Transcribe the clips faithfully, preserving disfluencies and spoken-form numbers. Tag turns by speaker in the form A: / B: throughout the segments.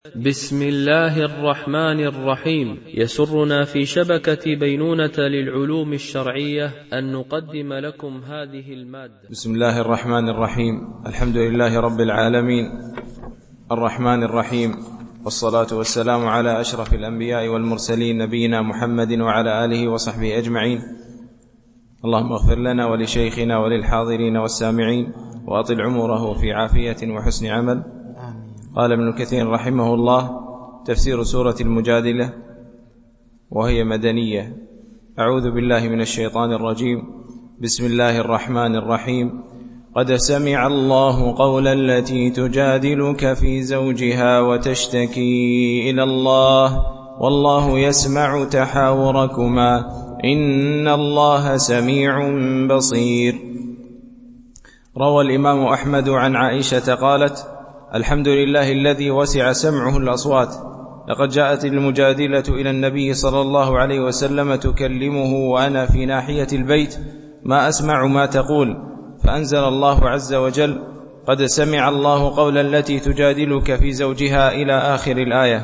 A: بسم الله الرحمن الرحيم. يسرنا في شبكة بينونة للعلوم الشرعية أن نقدم لكم هذه المادة.
B: بسم الله الرحمن الرحيم. الحمد لله رب العالمين الرحمن الرحيم، والصلاة والسلام على أشرف الأنبياء والمرسلين نبينا محمد وعلى آله وصحبه أجمعين. اللهم اغفر لنا ولشيخنا وللحاضرين والسامعين، وأطل عمره في عافية وحسن عمل. قال ابن كثير رحمه الله: تفسير سورة المجادلة وهي مدنية. أعوذ بالله من الشيطان الرجيم. بسم الله الرحمن الرحيم. قد سمع الله قول التي تجادلك في زوجها وتشتكي إلى الله والله يسمع تحاوركما إن الله سميع بصير. روى الإمام أحمد عن عائشة قالت: الحمد لله الذي وسع سمعه الأصوات، لقد جاءت المجادلة إلى النبي صلى الله عليه وسلم تكلمه وأنا في ناحية البيت ما أسمع ما تقول، فأنزل الله عز وجل: قد سمع الله قول التي تجادلك في زوجها إلى آخر الآية.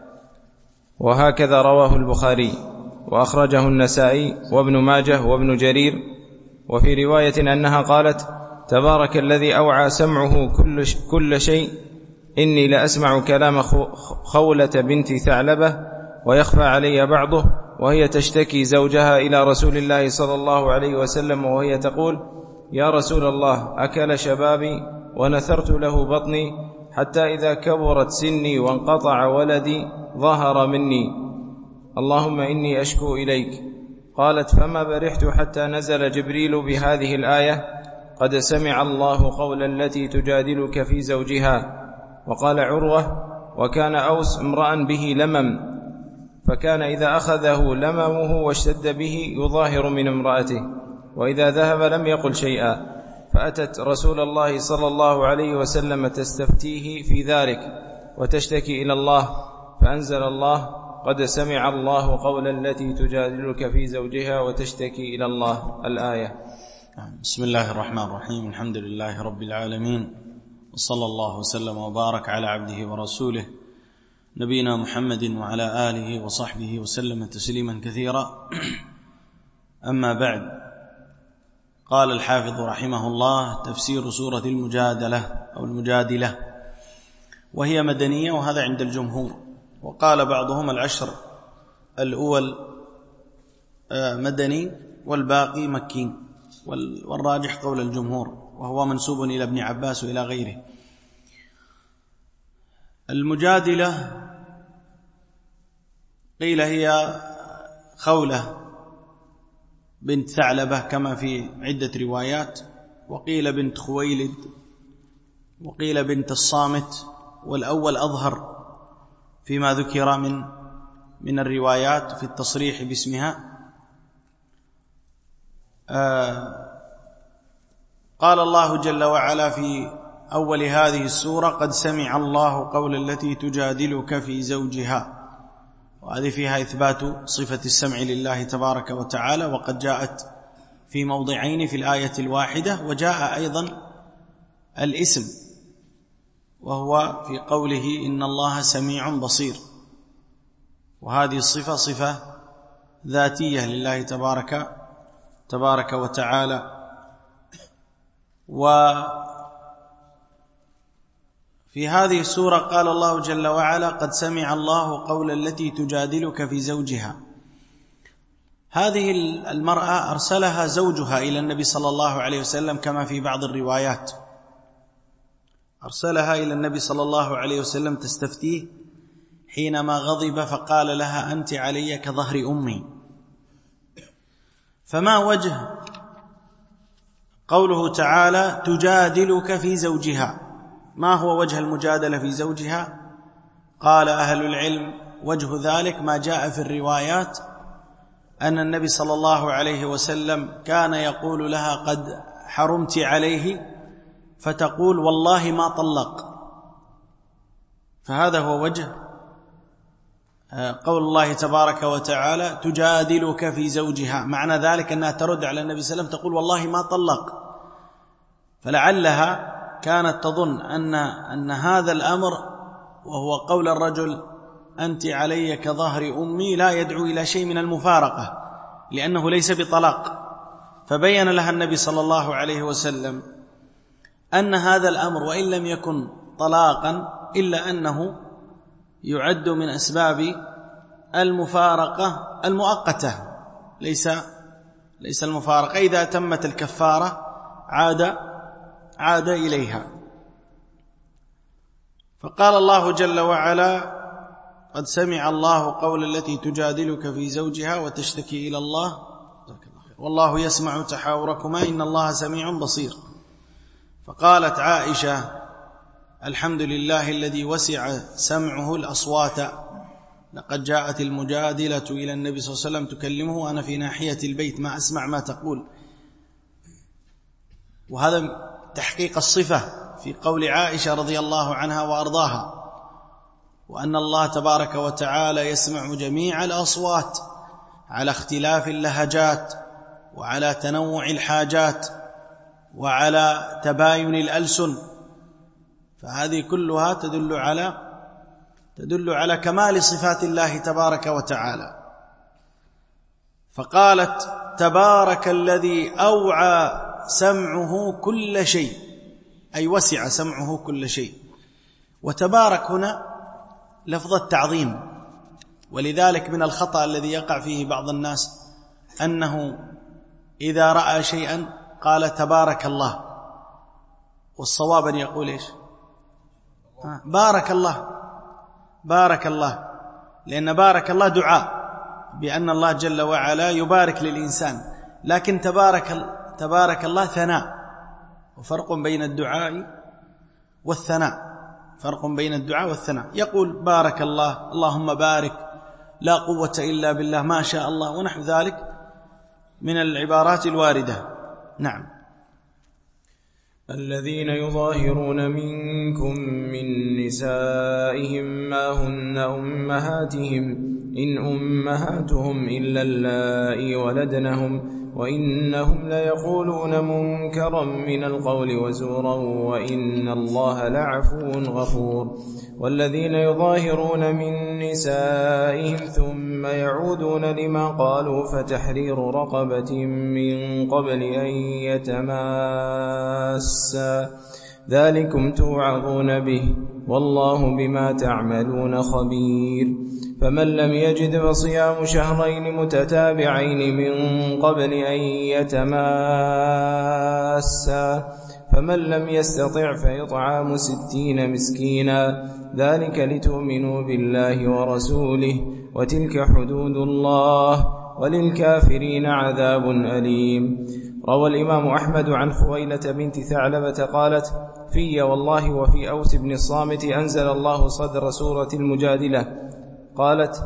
B: وهكذا رواه البخاري، وأخرجه النسائي وابن ماجه وابن جرير. وفي رواية أنها قالت: تبارك الذي أوعى سمعه كل, كل شيء، إني لأسمع كلام خولة بنت ثعلبة ويخفى علي بعضه، وهي تشتكي زوجها إلى رسول الله صلى الله عليه وسلم وهي تقول: يا رسول الله، أكل شبابي ونثرت له بطني حتى إذا كبرت سني وانقطع ولدي ظهر مني، اللهم إني أشكو إليك. قالت: فما برحت حتى نزل جبريل بهذه الآية: قد سمع الله قول التي تجادلك في زوجها. وقال عروة: وكان أوس امرأ به لمم، فكان إذا أخذه لممه واشتد به يظاهر من امرأته، وإذا ذهب لم يقل شيئا، فأتت رسول الله صلى الله عليه وسلم تستفتيه في ذلك وتشتكي إلى الله، فأنزل الله: قد سمع الله قول التي تجادلك في زوجها وتشتكي إلى الله، الآية.
C: بسم الله الرحمن الرحيم. الحمد لله رب العالمين، وصلى الله وسلم وبارك على عبده ورسوله نبينا محمد وعلى آله وصحبه وسلم تسليما كثيرا. أما بعد، قال الحافظ رحمه الله: تفسير سورة المجادلة أو المجادلة وهي مدنية، وهذا عند الجمهور. وقال بعضهم العشر الأول مدني والباقي مكي، والراجح قول الجمهور، وهو منسوب إلى ابن عباس وإلى غيره. المجادلة قيل هي خولة بنت ثعلبة كما في عدة روايات، وقيل بنت خويلد، وقيل بنت الصامت، والأول أظهر فيما ذكر من من الروايات في التصريح باسمها. آه قال الله جل وعلا في أول هذه السورة: قد سمع الله قول التي تجادلك في زوجها، وهذه فيها إثبات صفة السمع لله تبارك وتعالى، وقد جاءت في موضعين في الآية الواحدة، وجاء أيضا الاسم وهو في قوله: إن الله سميع بصير، وهذه الصفة صفة ذاتية لله تبارك تبارك وتعالى. وفي هذه السورة قال الله جل وعلا: قد سمع الله قول التي تجادلك في زوجها. هذه المرأة أرسلها زوجها إلى النبي صلى الله عليه وسلم كما في بعض الروايات، أرسلها إلى النبي صلى الله عليه وسلم تستفتيه حينما غضب، فقال لها: أنت علي كظهر أمي. فما وجه قوله تعالى تجادلك في زوجها؟ ما هو وجه المجادلة في زوجها؟ قال أهل العلم: وجه ذلك ما جاء في الروايات أن النبي صلى الله عليه وسلم كان يقول لها: قد حرمت عليه، فتقول: والله ما طلق. فهذا هو وجه قول الله تبارك وتعالى تجادلك في زوجها، معنى ذلك أنها ترد على النبي صلى الله عليه وسلم تقول: والله ما طلق. فلعلها كانت تظن أن, أن هذا الأمر وهو قول الرجل أنت علي كظهر أمي لا يدعو إلى شيء من المفارقة، لأنه ليس بطلاق. فبين لها النبي صلى الله عليه وسلم أن هذا الأمر وإن لم يكن طلاقا إلا أنه يعد من أسباب المفارقة المؤقتة، ليس ليس المفارقة إذا تمت الكفارة عاد عاد إليها. فقال الله جل وعلا قد سمع الله قول التي تجادلك في زوجها وتشتكي إلى الله والله يسمع تحاوركما إن الله سميع بصير. فقالت عائشة الحمد لله الذي وسع سمعه الأصوات، لقد جاءت المجادلة إلى النبي صلى الله عليه وسلم تكلمه وأنا في ناحية البيت ما أسمع ما تقول. وهذا تحقيق الصفة في قول عائشة رضي الله عنها وأرضاها، وأن الله تبارك وتعالى يسمع جميع الأصوات على اختلاف اللهجات وعلى تنوع الحاجات وعلى تباين الألسن، فهذه كلها تدل على تدل على كمال صفات الله تبارك وتعالى. فقالت تبارك الذي أوعى سمعه كل شيء، أي وسع سمعه كل شيء. وتبارك هنا لفظ التعظيم، ولذلك من الخطأ الذي يقع فيه بعض الناس أنه إذا رأى شيئا قال تبارك الله، والصواب أن يقول إيش؟ بارك الله، بارك الله، لأن بارك الله دعاء بأن الله جل وعلا يبارك للإنسان، لكن تبارك تبارك الله ثناء، وفرق بين الدعاء والثناء، فرق بين الدعاء والثناء. يقول بارك الله، اللهم بارك، لا قوة إلا بالله، ما شاء الله، ونحو ذلك من العبارات الواردة. نعم.
B: الذين يظاهرون منكم من نسائهم ما هن أمهاتهم إن أمهاتهم إلا اللائي ولدنهم وإنهم ليقولون منكرا من القول وزورا وإن الله لعفو غفور. والذين يظاهرون من نسائهم ثم يعودون لما قالوا فتحرير رقبة من قبل أن يتماسا ذلكم توعظون به والله بما تعملون خبير. فمن لم يجد فصيام شهرين متتابعين من قبل أن يتماسا فمن لم يستطع فإطعام ستين مسكينا ذلك لتؤمنوا بالله ورسوله وتلك حدود الله وللكافرين عذاب أليم. روى الإمام أحمد عن خويلة بنت ثعلبة قالت في والله وفي أوس بن الصامت أنزل الله صدر سورة المجادلة. قالت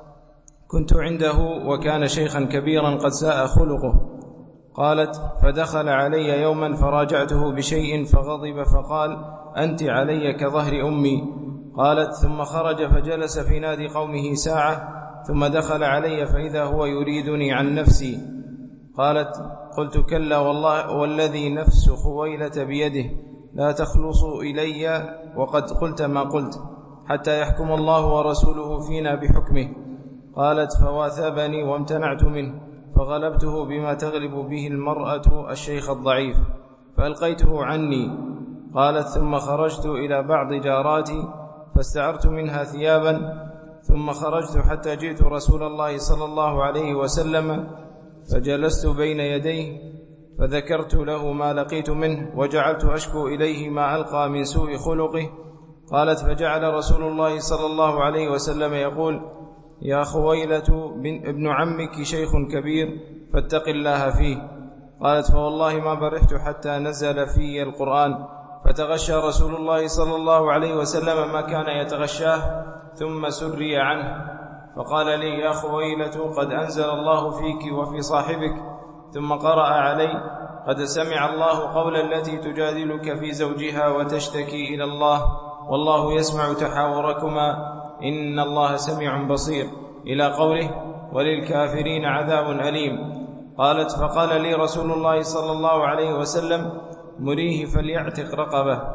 B: كنت عنده وكان شيخا كبيرا قد ساء خلقه. قالت فدخل علي يوما فراجعته بشيء فغضب فقال أنت علي كظهر أمي. قالت ثم خرج فجلس في نادي قومه ساعة ثم دخل علي فإذا هو يريدني عن نفسي. قالت قلت كلا والله والذي نفس خويلة بيده لا تخلصوا إلي وقد قلت ما قلت حتى يحكم الله ورسوله فينا بحكمه. قالت فواثبني وامتنعت منه فغلبته بما تغلب به المرأة الشيخ الضعيف فألقيته عني. قالت ثم خرجت إلى بعض جاراتي فاستعرت منها ثيابا ثم خرجت حتى جئت رسول الله صلى الله عليه وسلم فجلست بين يديه فذكرت له ما لقيت منه وجعلت أشكو إليه ما ألقى من سوء خلقه. قالت فجعل رسول الله صلى الله عليه وسلم يقول يا خويلة ابن عمك شيخ كبير فاتق الله فيه. قالت فوالله ما برحت حتى نزل في القرآن فتغشى رسول الله صلى الله عليه وسلم ما كان يتغشاه ثم سري عنه فقال لي يا خويلة قد أنزل الله فيك وفي صاحبك ثم قرأ علي قد سمع الله قول التي تجادلك في زوجها وتشتكي إلى الله والله يسمع تحاوركما إن الله سميع بصير إلى قوله وللكافرين عذاب أليم. قالت فقال لي رسول الله صلى الله عليه وسلم مريه فليعتق رقبه.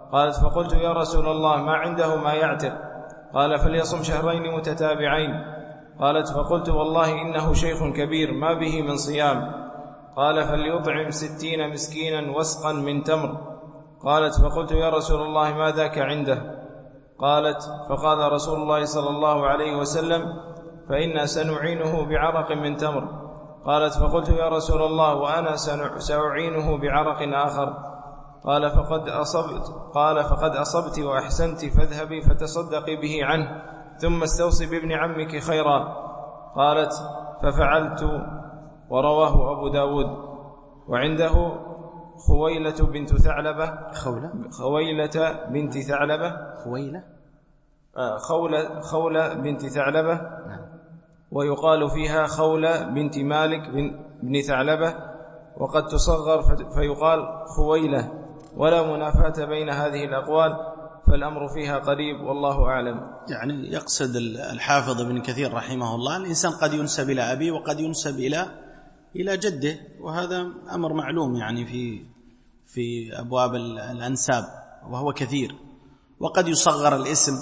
B: قالت فقلت يا رسول الله ما عنده ما يعتق؟ قال فليصم شهرين متتابعين. قالت فقلت والله إنه شيخ كبير ما به من صيام. قال فليطعم ستين مسكينا وسقا من تمر. قالت فقلت يا رسول الله ما ذاك عنده؟ قالت فقال رسول الله صلى الله عليه وسلم فإنا سنعينه بعرق من تمر. قالت فقلت يا رسول الله وأنا سأعينه بعرق آخر. قال فقد أصبت قال فقد أصبت وأحسنت فاذهبي فتصدقي به عنه ثم استوصي بابن عمك خيرا. قالت ففعلت. ورواه أبو داود. وعنده خويلة بنت ثعلبة
C: خولة
B: خويلة بنت ثعلبة
C: خويلة
B: آه خولة خولة بنت ثعلبة
C: نعم.
B: ويقال فيها خولة بنت مالك بن ثعلبة، وقد تصغر فيقال خويلة، ولا منافاة بين هذه الأقوال، فالأمر فيها قريب والله أعلم.
C: يعني يقصد الحافظ ابن كثير رحمه الله الإنسان قد ينسب إلى أبيه وقد ينسب إلى إلى جده، وهذا أمر معلوم يعني في في أبواب الأنساب وهو كثير. وقد يصغر الاسم،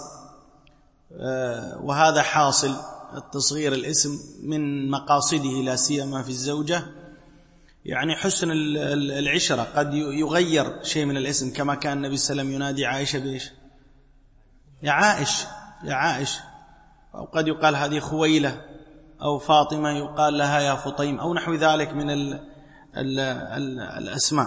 C: وهذا حاصل التصغير الاسم من مقاصده لا سيما في الزوجة، يعني حسن العشرة، قد يغير شيء من الاسم، كما كان النبي صلى الله عليه وسلم ينادي عائشة بإيش؟ يا عائش يا عائش، أو قد يقال هذه خويلة، أو فاطمة يقال لها يا فطيم، أو نحو ذلك من ال ال ال الأسماء.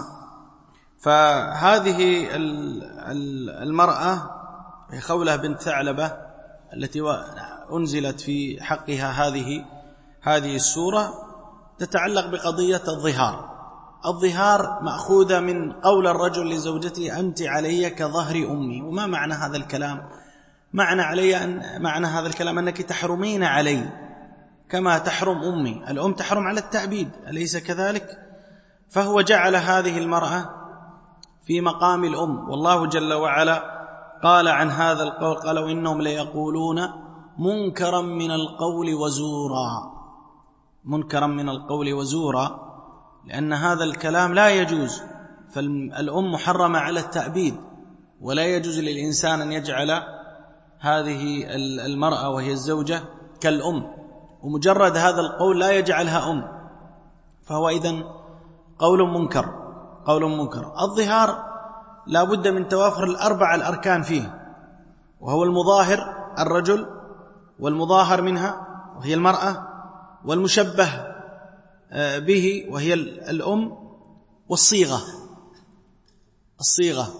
C: فهذه المرأة خولة بنت ثعلبة التي أنزلت في حقها هذه هذه السورة تتعلق بقضية الظهار. الظهار مأخوذة من قول الرجل لزوجته أنت علي كظهر أمي. وما معنى هذا الكلام؟ معنى علي أن معنى هذا الكلام أنك تحرمين علي كما تحرم أمي. الأم تحرم على التأبيد، أليس كذلك؟ فهو جعل هذه المرأة في مقام الأم. والله جل وعلا قال عن هذا القول قال وإنهم ليقولون منكرا من القول وزورا، منكرا من القول وزورا، لأن هذا الكلام لا يجوز. فالأم محرمة على التأبيد، ولا يجوز للإنسان أن يجعل هذه المرأة وهي الزوجة كالأم، ومجرد هذا القول لا يجعلها أم، فهو إذن قول منكر قول منكر. الظهار لا بد من توافر الأربع الأركان فيه، وهو المظاهر الرجل، والمظاهر منها وهي المرأة، والمشبه به وهي الأم، والصيغة الصيغة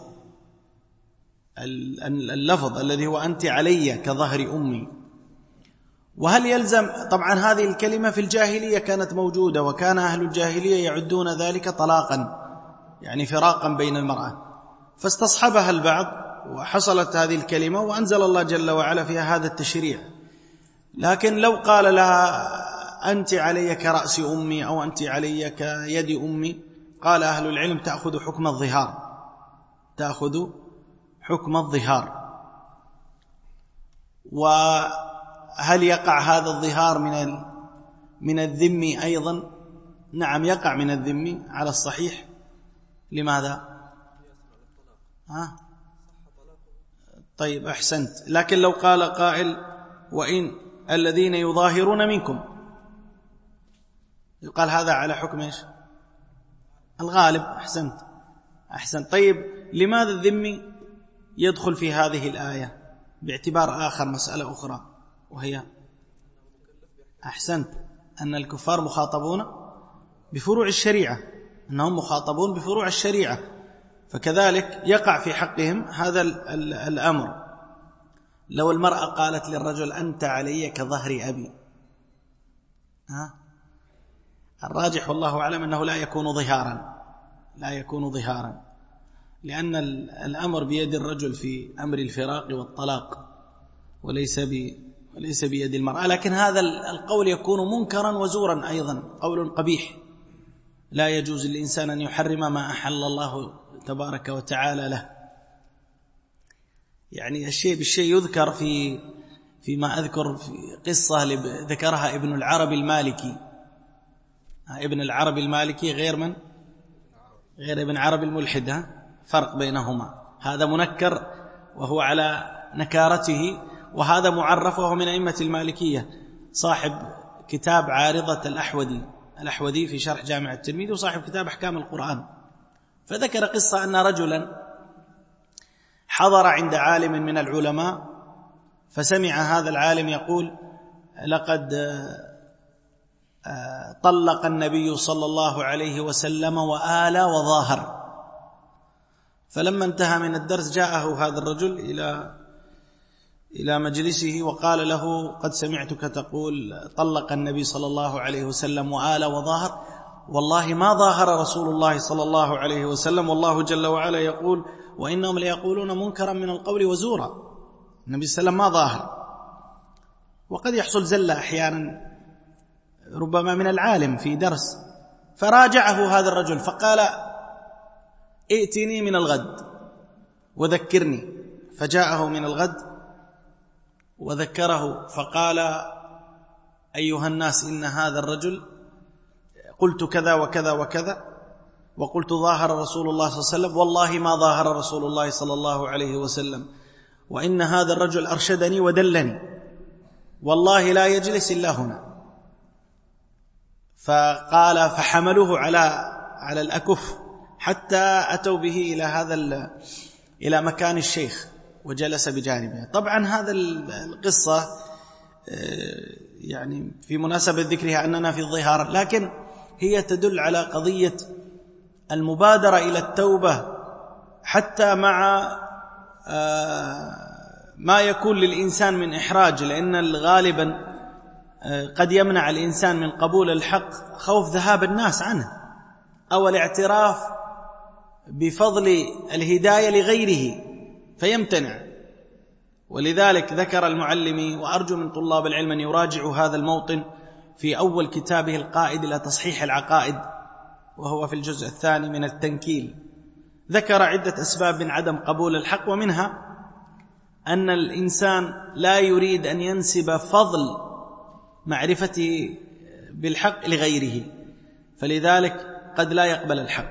C: اللفظ الذي هو أنت علي كظهر أمي. وهل يلزم؟ طبعا هذه الكلمة في الجاهلية كانت موجودة، وكان أهل الجاهلية يعدون ذلك طلاقا، يعني فراقا بين المرأة، فاستصحبها البعض وحصلت هذه الكلمة، وأنزل الله جل وعلا فيها هذا التشريع. لكن لو قال لها أنت علي كرأس أمي أو أنت علي كيد أمي، قال أهل العلم تأخذ حكم الظهار، تأخذ حكم الظهار. وهل يقع هذا الظهار من من الذم أيضا؟ نعم يقع من الذم على الصحيح. لماذا؟ ها؟ طيب أحسنت. لكن لو قال قائل وإن الذين يظاهرون منكم، يقال هذا على حكم إيش؟ الغالب. أحسنت أحسنت. طيب لماذا الذم يدخل في هذه الآية باعتبار آخر؟ مسألة أخرى وهي أحسنت أن الكفار مخاطبون بفروع الشريعة، أنهم مخاطبون بفروع الشريعة، فكذلك يقع في حقهم هذا الأمر. لو المرأة قالت للرجل أنت علي كظهر أبي، ها؟ الراجح والله أعلم أنه لا يكون ظهارا، لا يكون ظهارا، لأن الأمر بيد الرجل في أمر الفراق والطلاق، وليس وليس بيد المرأة. لكن هذا القول يكون منكرا وزورا أيضا، قول قبيح، لا يجوز للإنسان أن يحرم ما أحل الله تبارك وتعالى له. يعني الشيء بالشيء يذكر في فيما أذكر في قصة ذكرها ابن العربي المالكي. ابن العربي المالكي غير من؟ غير ابن عربي الملحد، فرق بينهما. هذا منكر وهو على نكارته، وهذا معرف وهو من أئمة المالكية، صاحب كتاب عارضة الأحوذي الأحوذي في شرح جامع الترمذي، وصاحب كتاب أحكام القرآن. فذكر قصة أن رجلا حضر عند عالم من العلماء، فسمع هذا العالم يقول: لقد طلق النبي صلى الله عليه وسلم وآلى وظاهر. فلما انتهى من الدرس جاءه هذا الرجل إلى إلى مجلسه وقال له: قد سمعتك تقول طلق النبي صلى الله عليه وسلم وآلى وظاهر، والله ما ظاهر رسول الله صلى الله عليه وسلم، والله جل وعلا يقول: وإنهم ليقولون منكرا من القول وزورا. النبي صلى الله عليه وسلم ما ظاهر. وقد يحصل زلة أحيانا ربما من العالم في درس، فراجعه هذا الرجل فقال: ائتني من الغد وذكرني. فجاءه من الغد وذكره فقال: أيها الناس، إن هذا الرجل قلت كذا وكذا وكذا، وقلت ظاهر رسول الله صلى الله عليه وسلم، والله ما ظاهر رسول الله صلى الله عليه وسلم، وإن هذا الرجل أرشدني ودلني، والله لا يجلس إلا هنا. فقال: فحملوه على على الأكف حتى أتوا به إلى هذا إلى مكان الشيخ وجلس بجانبه. طبعا هذا القصة يعني في مناسبة ذكرها أننا في الظهار، لكن هي تدل على قضية المبادرة إلى التوبة حتى مع ما يكون للإنسان من إحراج، لأن غالبا قد يمنع الإنسان من قبول الحق خوف ذهاب الناس عنه أو الاعتراف بفضل الهداية لغيره فيمتنع. ولذلك ذكر المعلمي، وأرجو من طلاب العلم أن يراجعوا هذا الموطن في أول كتابه القائد إلى تصحيح العقائد، وهو في الجزء الثاني من التنكيل، ذكر عدة أسباب من عدم قبول الحق، ومنها أن الإنسان لا يريد أن ينسب فضل معرفته بالحق لغيره، فلذلك قد لا يقبل الحق.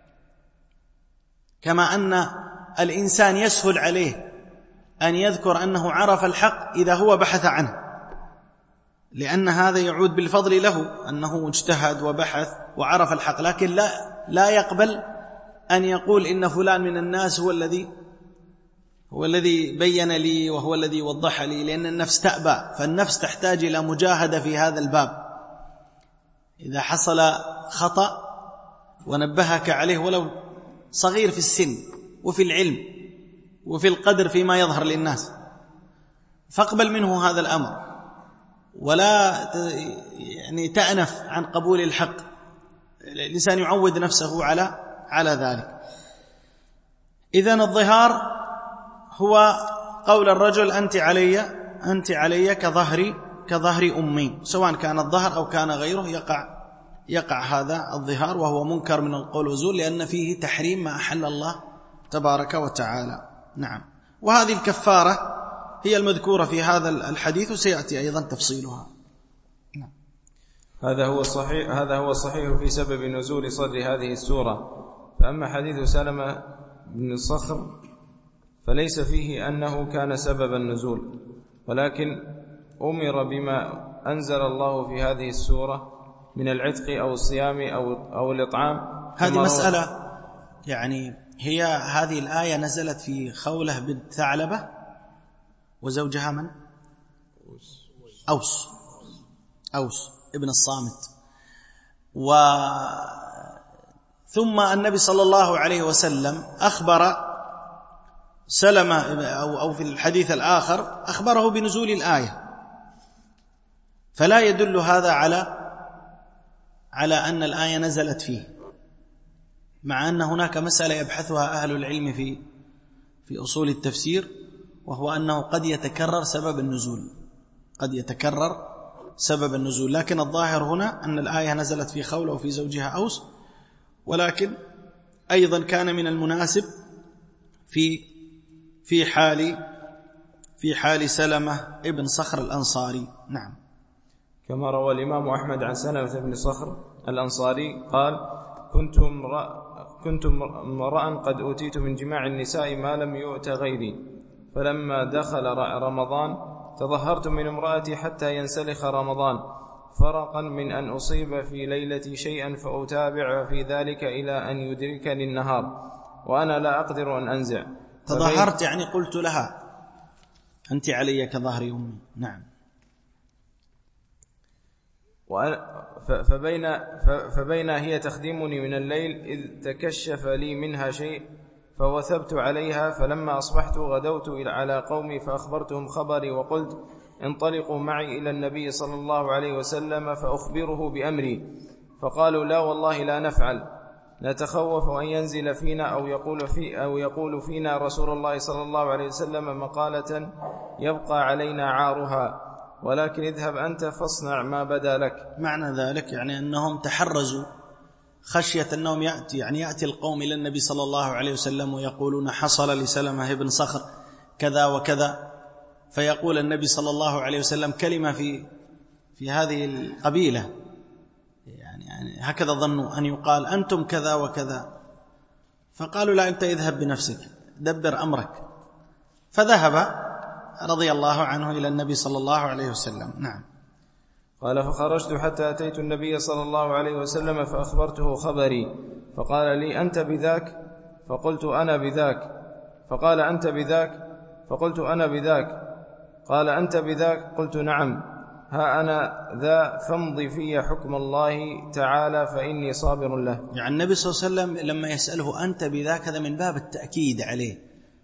C: كما أن الإنسان يسهل عليه أن يذكر أنه عرف الحق إذا هو بحث عنه، لأن هذا يعود بالفضل له أنه اجتهد وبحث وعرف الحق، لكن لا لا يقبل أن يقول إن فلان من الناس هو الذي هو الذي بين لي وهو الذي وضح لي، لأن النفس تأبى، فالنفس تحتاج إلى مجاهدة في هذا الباب. إذا حصل خطأ ونبهك عليه ولو صغير في السن وفي العلم وفي القدر فيما يظهر للناس، فاقبل منه هذا الأمر ولا يعني تأنف عن قبول الحق. الإنسان يعود نفسه على على ذلك. إذن الظهار هو قول الرجل: أنت علي أنت علي كظهري كظهر أمي، سواء كان الظهر أو كان غيره يقع يقع هذا الظهار، وهو منكر من القول وزور، لأن فيه تحريم ما أحل الله تبارك وتعالى. نعم. وهذه الكفارة هي المذكورة في هذا الحديث، وسيأتي أيضا تفصيلها. نعم.
B: هذا هو الصحيح هذا هو الصحيح في سبب نزول صدر هذه السورة. فأما حديث سلمة بن الصخر فليس فيه أنه كان سبب النزول، ولكن أمر بما أنزل الله في هذه السورة من العتق أو الصيام أو أو الإطعام.
C: هذه مسألة يعني هي هذه الآية نزلت في خولة بنت ثعلبة وزوجها من؟ أوس أوس ابن الصامت. و ثم النبي صلى الله عليه وسلم أخبر سلمة أو أو في الحديث الآخر أخبره بنزول الآية، فلا يدل هذا على على أن الآية نزلت فيه، مع أن هناك مسألة يبحثها أهل العلم في في أصول التفسير، وهو أنه قد يتكرر سبب النزول قد يتكرر سبب النزول لكن الظاهر هنا أن الآية نزلت في خولة وفي زوجها أوس، ولكن أيضا كان من المناسب في في حال في حال سلمة ابن صخر الأنصاري. نعم.
B: كما روى الإمام أحمد عن سلمة بن صخر الأنصاري قال: كنت امرأ كنت امرأ قد أوتيت من جماع النساء ما لم يؤت غيري، فلما دخل رمضان تظهرت من امرأتي حتى ينسلخ رمضان، فرقا من أن أصيب في ليلتي شيئا فأتابع في ذلك إلى أن يدركني النهار وأنا لا أقدر أن أنزع.
C: تظهرت يعني قلت لها أنت علي كظهر أمي. نعم.
B: فبين, فبين هي تخدمني من الليل إذ تكشف لي منها شيء فوثبت عليها، فلما أصبحت غدوت على قومي فأخبرتهم خبري وقلت انطلقوا معي إلى النبي صلى الله عليه وسلم فأخبره بأمري، فقالوا لا والله لا نفعل، نتخوف أن ينزل فينا أو يقول, في أو يقول فينا رسول الله صلى الله عليه وسلم مقالة يبقى علينا عارها، ولكن اذهب أنت فاصنع ما بدا لك.
C: معنى ذلك يعني أنهم تحرزوا خشية أنهم يأتي يعني يأتي القوم إلى النبي صلى الله عليه وسلم ويقولون حصل لسلمة بن صخر كذا وكذا، فيقول النبي صلى الله عليه وسلم كلمة في في هذه القبيلة، يعني, يعني هكذا ظنوا أن يقال أنتم كذا وكذا، فقالوا لا أنت اذهب بنفسك دبر أمرك، فذهب رضي الله عنه إلى النبي صلى الله عليه وسلم. نعم.
B: قال فخرجت حتى أتيت النبي صلى الله عليه وسلم فأخبرته خبري، فقال لي أنت بذاك؟ فقلت أنا بذاك. فقال أنت بذاك؟ فقلت أنا بذاك. قال أنت بذاك؟ قلت نعم. ها أنا ذا فامضي في حكم الله تعالى فإني صابر له.
C: يعني النبي صلى الله عليه وسلم لما يسأله أنت بذاك هذا من باب التأكيد عليه،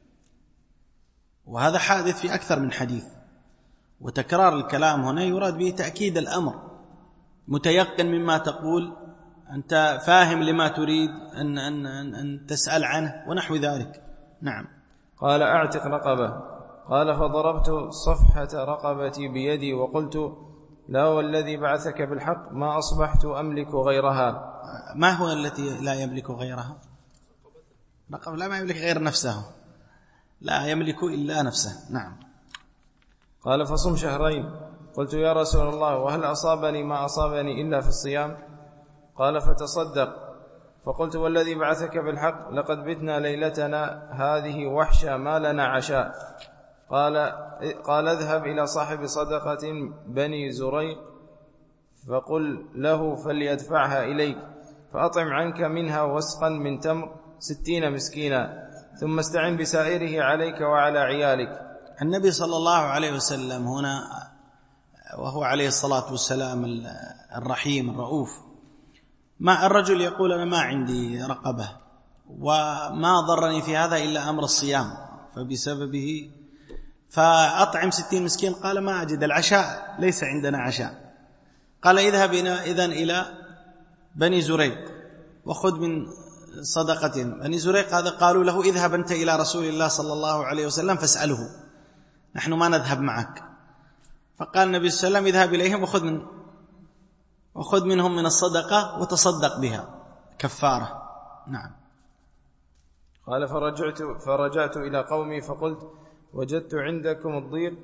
C: وهذا حادث في أكثر من حديث، وتكرار الكلام هنا يراد به تأكيد الأمر، متيقن مما تقول، أنت فاهم لما تريد أن, أن, أن, أن تسأل عنه ونحو ذلك. نعم.
B: قال أعتق رقبة. قال فضربت صفحة رقبتي بيدي وقلت لا والذي بعثك بالحق ما أصبحت أملك غيرها.
C: ما هو التي لا يملك غيرها؟ رقبة لا ما يملك غير نفسه، لا يملك إلا نفسه. نعم.
B: قال فصم شهرين. قلت يا رسول الله وهل أصابني ما أصابني إلا في الصيام؟ قال فتصدق. فقلت والذي بعثك بالحق لقد بتنا ليلتنا هذه وحشة ما لنا عشاء. قال, قال اذهب إلى صاحب صدقة بني زريق فقل له فليدفعها إليك، فأطعم عنك منها وسقا من تمر ستين مسكينا، ثم استعن بسائره عليك وعلى عيالك.
C: النبي صلى الله عليه وسلم هنا وهو عليه الصلاة والسلام الرحيم الرؤوف، مع الرجل يقول أنا ما عندي رقبة وما ضرني في هذا إلا أمر الصيام فبسببه فأطعم ستين مسكين. قال ما أجد العشاء، ليس عندنا عشاء. قال اذهب إذن إلى بني زريق وخذ من صدقة بني زريق. هذا قالوا له اذهب أنت إلى رسول الله صلى الله عليه وسلم فاسأله، نحن ما نذهب معك. فقال النبي صلى الله عليه وسلم اذهب إليهم وخذ من وخذ منهم من الصدقة وتصدق بها كفارة. نعم.
B: قال فرجعت, فرجعت إلى قومي فقلت وجدت عندكم الضيق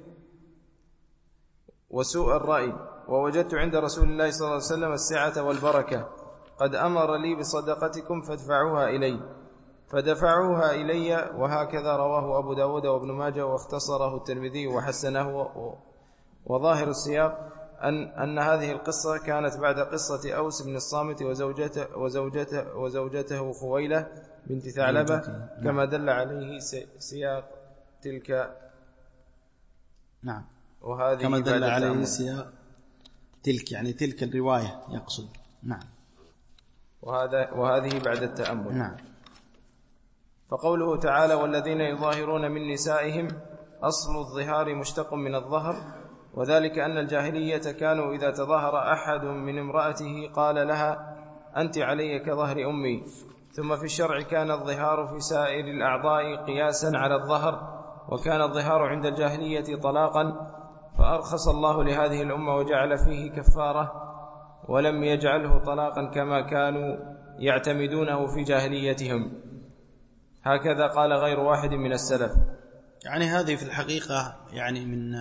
B: وسوء الرأي، ووجدت عند رسول الله صلى الله عليه وسلم السعة والبركة، قد أمر لي بصدقتكم فادفعوها إلي. فدفعوها إلي. وهكذا رواه أبو داود وابن ماجه واختصره الترمذي وحسنه. وظاهر السياق أن, أن هذه القصة كانت بعد قصة أوس بن الصامت وزوجته, وزوجته, وزوجته خويلة بنت ثعلبة كما دل عليه سياق تلك.
C: نعم.
B: وهذه
C: كما دل عليه سياق تلك يعني تلك الرواية يقصد. نعم.
B: وهذا وهذه بعد التأمل.
C: نعم.
B: فقوله تعالى والذين يظاهرون من نسائهم أصل الظهار مشتق من الظهر، وذلك أن الجاهلية كانوا إذا تظاهر أحد من امرأته قال لها أنت علي كظهر أمي. ثم في الشرع كان الظهار في سائر الأعضاء قياسا على الظهر، وكان الظهار عند الجاهلية طلاقا، فأرخص الله لهذه الأمة وجعل فيه كفارة ولم يجعله طلاقا كما كانوا يعتمدونه في جاهليتهم. هكذا قال غير واحد من السلف.
C: يعني هذه في الحقيقة يعني من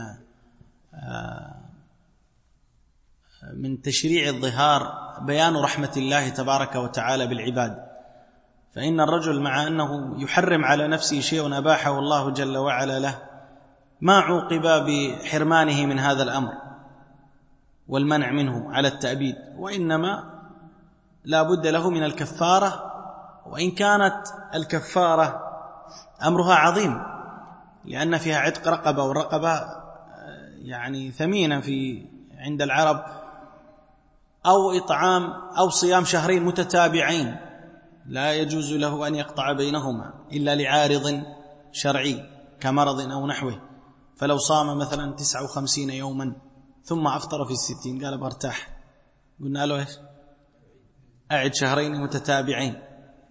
C: من تشريع الظهار بيان رحمة الله تبارك وتعالى بالعباد، فإن الرجل مع أنه يحرم على نفسه شيء أباحه الله جل وعلا له ما عوقب بحرمانه من هذا الأمر والمنع منه على التأبيد، وإنما لا بد له من الكفارة، وإن كانت الكفارة أمرها عظيم لأن فيها عتق رقبة، والرقبة يعني ثمينة في عند العرب، أو إطعام أو صيام شهرين متتابعين لا يجوز له أن يقطع بينهما إلا لعارض شرعي كمرض أو نحوه. فلو صام مثلا تسعة وخمسين يوما ثم أفطر في الستين قال برتاح، قلنا له إيش؟ أعد شهرين متتابعين.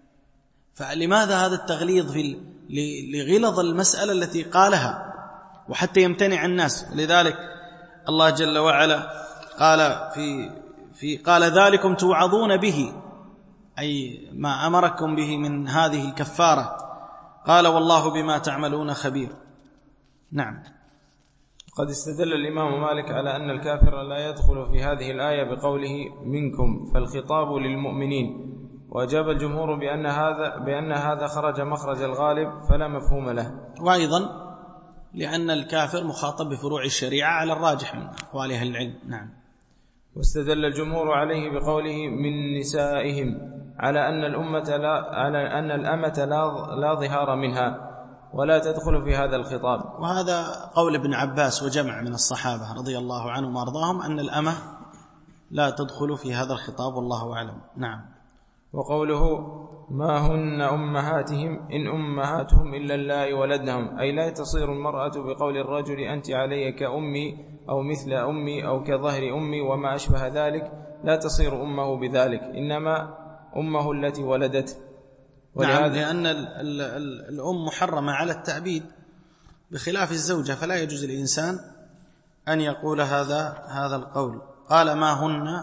C: فلماذا هذا التغليظ في لغلظ المسألة التي قالها وحتى يمتنع الناس؟ لذلك الله جل وعلا قال في في قال ذلكم توعظون به، أي ما أمركم به من هذه الكفارة، قال والله بما تعملون خبير. نعم.
B: قد استدل الإمام مالك على أن الكافر لا يدخل في هذه الآية بقوله منكم، فالخطاب للمؤمنين، وأجاب الجمهور بأن هذا بأن هذا خرج مخرج الغالب فلا مفهوم له،
C: وأيضا لأن الكافر مخاطب بفروع الشريعة على الراجح من أقوال أهل العلم. نعم.
B: واستدل الجمهور عليه بقوله من نسائهم على أن الأمة لا على أن الأمة لا لا ظهار منها ولا تدخل في هذا الخطاب،
C: وهذا قول ابن عباس وجمع من الصحابة رضي الله عنهم وأرضاهم أن الأمة لا تدخل في هذا الخطاب والله أعلم. نعم.
B: وقوله ما هن أمهاتهم إن أمهاتهم إلا اللائي ولدنهم، أي لا تصير المرأة بقول الرجل أنت علي كأمي أو مثل أمي أو كظهر أمي وما أشبه ذلك، لا تصير أمه بذلك، إنما أمه التي ولدته.
C: نعم، لأن الأم محرمة على التعبيد بخلاف الزوجة، فلا يجوز الإنسان أن يقول هذا هذا القول. قال ما هن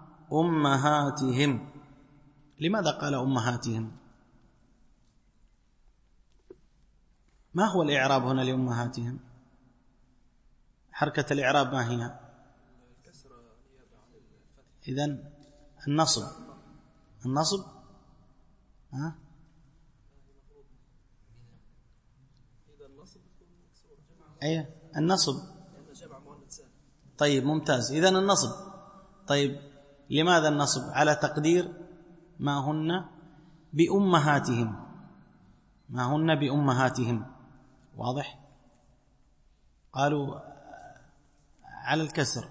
C: أمهاتهم. لماذا قال أمهاتهم؟ ما هو الإعراب هنا لأمهاتهم؟ حركة الإعراب ما هي؟ إذن النصب النصب ها؟ أيه النصب. طيب ممتاز، إذن النصب. طيب لماذا النصب؟ على تقدير ما هن بأمهاتهم، ما هن بأمهاتهم، واضح؟ قالوا على الكسر،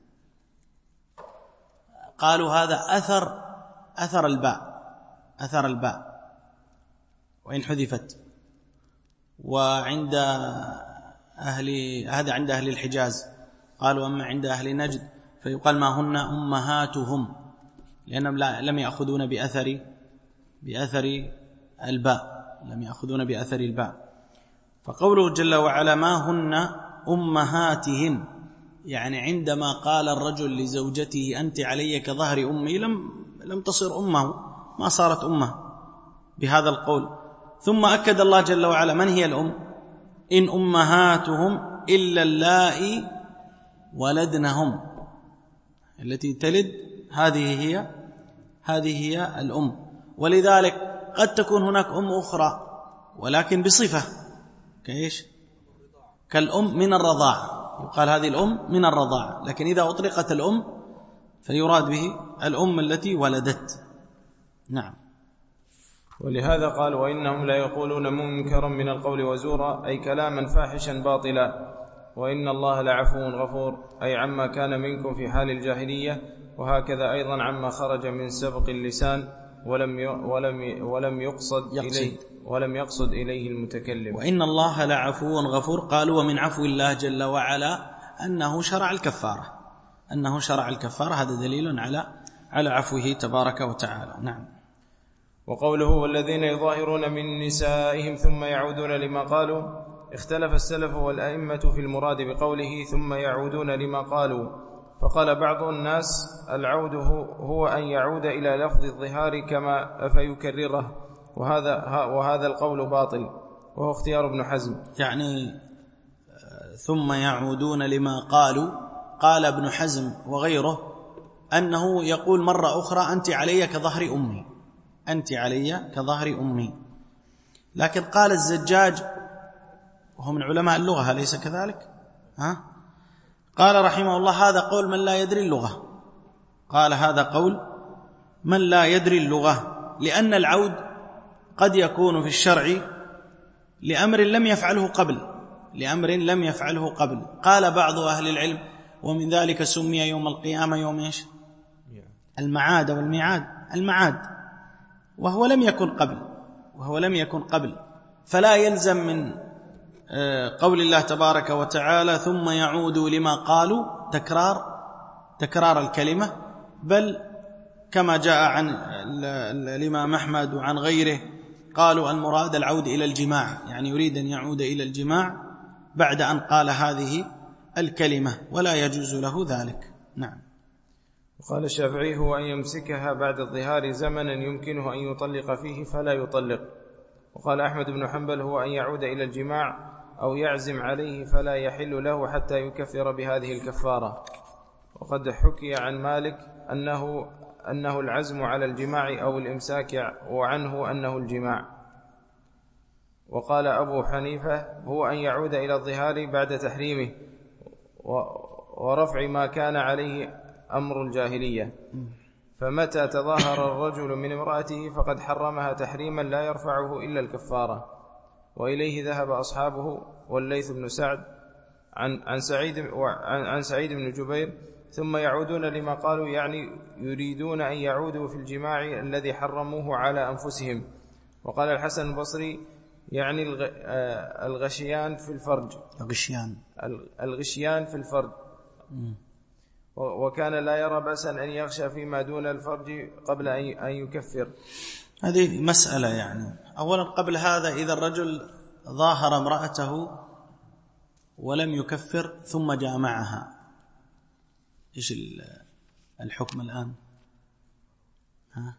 C: قالوا هذا أثر أثر الباء أثر الباء وإن حذفت. وعند أهل هذا عند أهل الحجاز قالوا، أما عند أهل نجد فيقال ما هن أمهاتهم، لأنهم لم يأخذون بأثر بأثر الباء لم يأخذون بأثر الباء. فقوله جل وعلا ما هن أمهاتهم، يعني عندما قال الرجل لزوجته أنت علي كظهر أمي لم لم تصر أمه، ما صارت أمه بهذا القول. ثم أكد الله جل وعلا من هي الأم؟ إن أمهاتهم إلا اللائي ولدنهم، التي تلد هذه هي هذه هي الأم. ولذلك قد تكون هناك أم أخرى ولكن بصفة كإيش؟ كالأم من الرضاعة، يقال هذه الأم من الرضاعة، لكن إذا أطلقت الأم فيراد به الأم التي ولدت. نعم.
B: ولهذا قال وإنهم لا يقولون منكرا من القول وزورا، أي كلاما فاحشا باطلا، وإن الله لعفو غفور، أي عما كان منكم في حال الجاهلية، وهكذا أيضا عما خرج من سبق اللسان ولم ولم ولم يقصد إليه ولم يقصد إليه المتكلم.
C: وإن الله لعفو غفور، قالوا ومن عفو الله جل وعلا أنه شرع الكفارة أنه شرع الكفارة هذا دليل على على عفوه تبارك وتعالى. نعم.
B: وقوله والذين يظاهرون من نسائهم ثم يعودون لما قالوا، اختلف السلف والأئمة في المراد بقوله ثم يعودون لما قالوا، فقال بعض الناس العود هو أن يعود إلى لفظ الظهار كما فيكرره، وهذا وهذا القول باطل، وهو اختيار ابن حزم.
C: يعني ثم يعودون لما قالوا، قال ابن حزم وغيره أنه يقول مرة أخرى أنت علي كظهر أمي، أنت علي كظهر أمي. لكن قال الزجاج وهو من علماء اللغة أليس كذلك؟ ها؟ قال رحمه الله هذا قول من لا يدري اللغة، قال هذا قول من لا يدري اللغة، لأن العود قد يكون في الشرع لأمر لم يفعله قبل، لأمر لم يفعله قبل. قال بعض أهل العلم ومن ذلك سمي يوم القيامة يوم إيش؟ المعاد والميعاد، المعاد، وهو لم يكن قبل، وهو لم يكن قبل. فلا يلزم من قول الله تبارك وتعالى ثم يعودوا لما قالوا تكرار تكرار الكلمة، بل كما جاء عن الإمام أحمد وعن غيره قالوا المراد العود إلى الجماع، يعني يريد أن يعود إلى الجماع بعد أن قال هذه الكلمة، ولا يجوز له ذلك. نعم.
B: وقال الشافعي هو أن يمسكها بعد الظهار زمنا يمكنه أن يطلق فيه فلا يطلق. وقال أحمد بن حنبل هو أن يعود إلى الجماع أو يعزم عليه فلا يحل له حتى يكفر بهذه الكفارة. وقد حكي عن مالك أنه أنه العزم على الجماع أو الإمساك، وعنه أنه الجماع. وقال أبو حنيفة هو أن يعود إلى الظهار بعد تحريمه ورفع ما كان عليه أمر الجاهلية، فمتى تظاهر الرجل من امرأته فقد حرمها تحريما لا يرفعه إلا الكفارة. وإليه ذهب أصحابه والليث بن سعد عن عن سعيد عن, عن سعيد بن جبير. ثم يعودون لما قالوا يعني يريدون أن يعودوا في الجماع الذي حرموه على أنفسهم. وقال الحسن البصري يعني الغشيان في الفرج،
C: الغشيان
B: الغشيان في الفرج. وكان لا يرى بأسا أن يغشى فيما دون الفرج قبل أن يكفر.
C: هذه مسألة يعني. أولا قبل هذا إذا الرجل ظاهر امرأته ولم يكفر ثم جامعها، إيش الحكم الآن؟ ها؟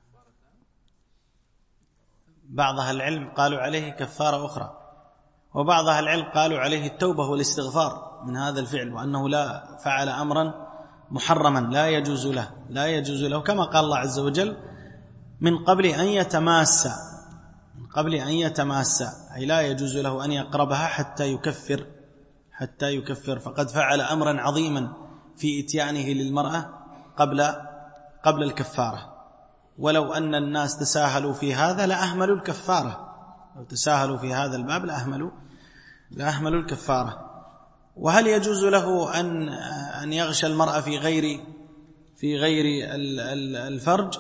C: بعض أهل العلم قالوا عليه كفارة أخرى، وبعض أهل العلم قالوا عليه التوبة والاستغفار من هذا الفعل، وأنه لا فعل أمرا محرما لا يجوز له لا يجوز له كما قال الله عز وجل من قبل أن يتماسى، من قبل أن يتماسى، أي لا يجوز له أن يقربها حتى يكفر حتى يكفر فقد فعل أمرا عظيما في إتيانه للمرأة قبل قبل الكفارة. ولو أن الناس تساهلوا في هذا لأهملوا الكفارة، لو تساهلوا في هذا الباب لأهملوا لأهملوا الكفارة. وهل يجوز له أن أن يغشى المرأة في غير في غير الفرج؟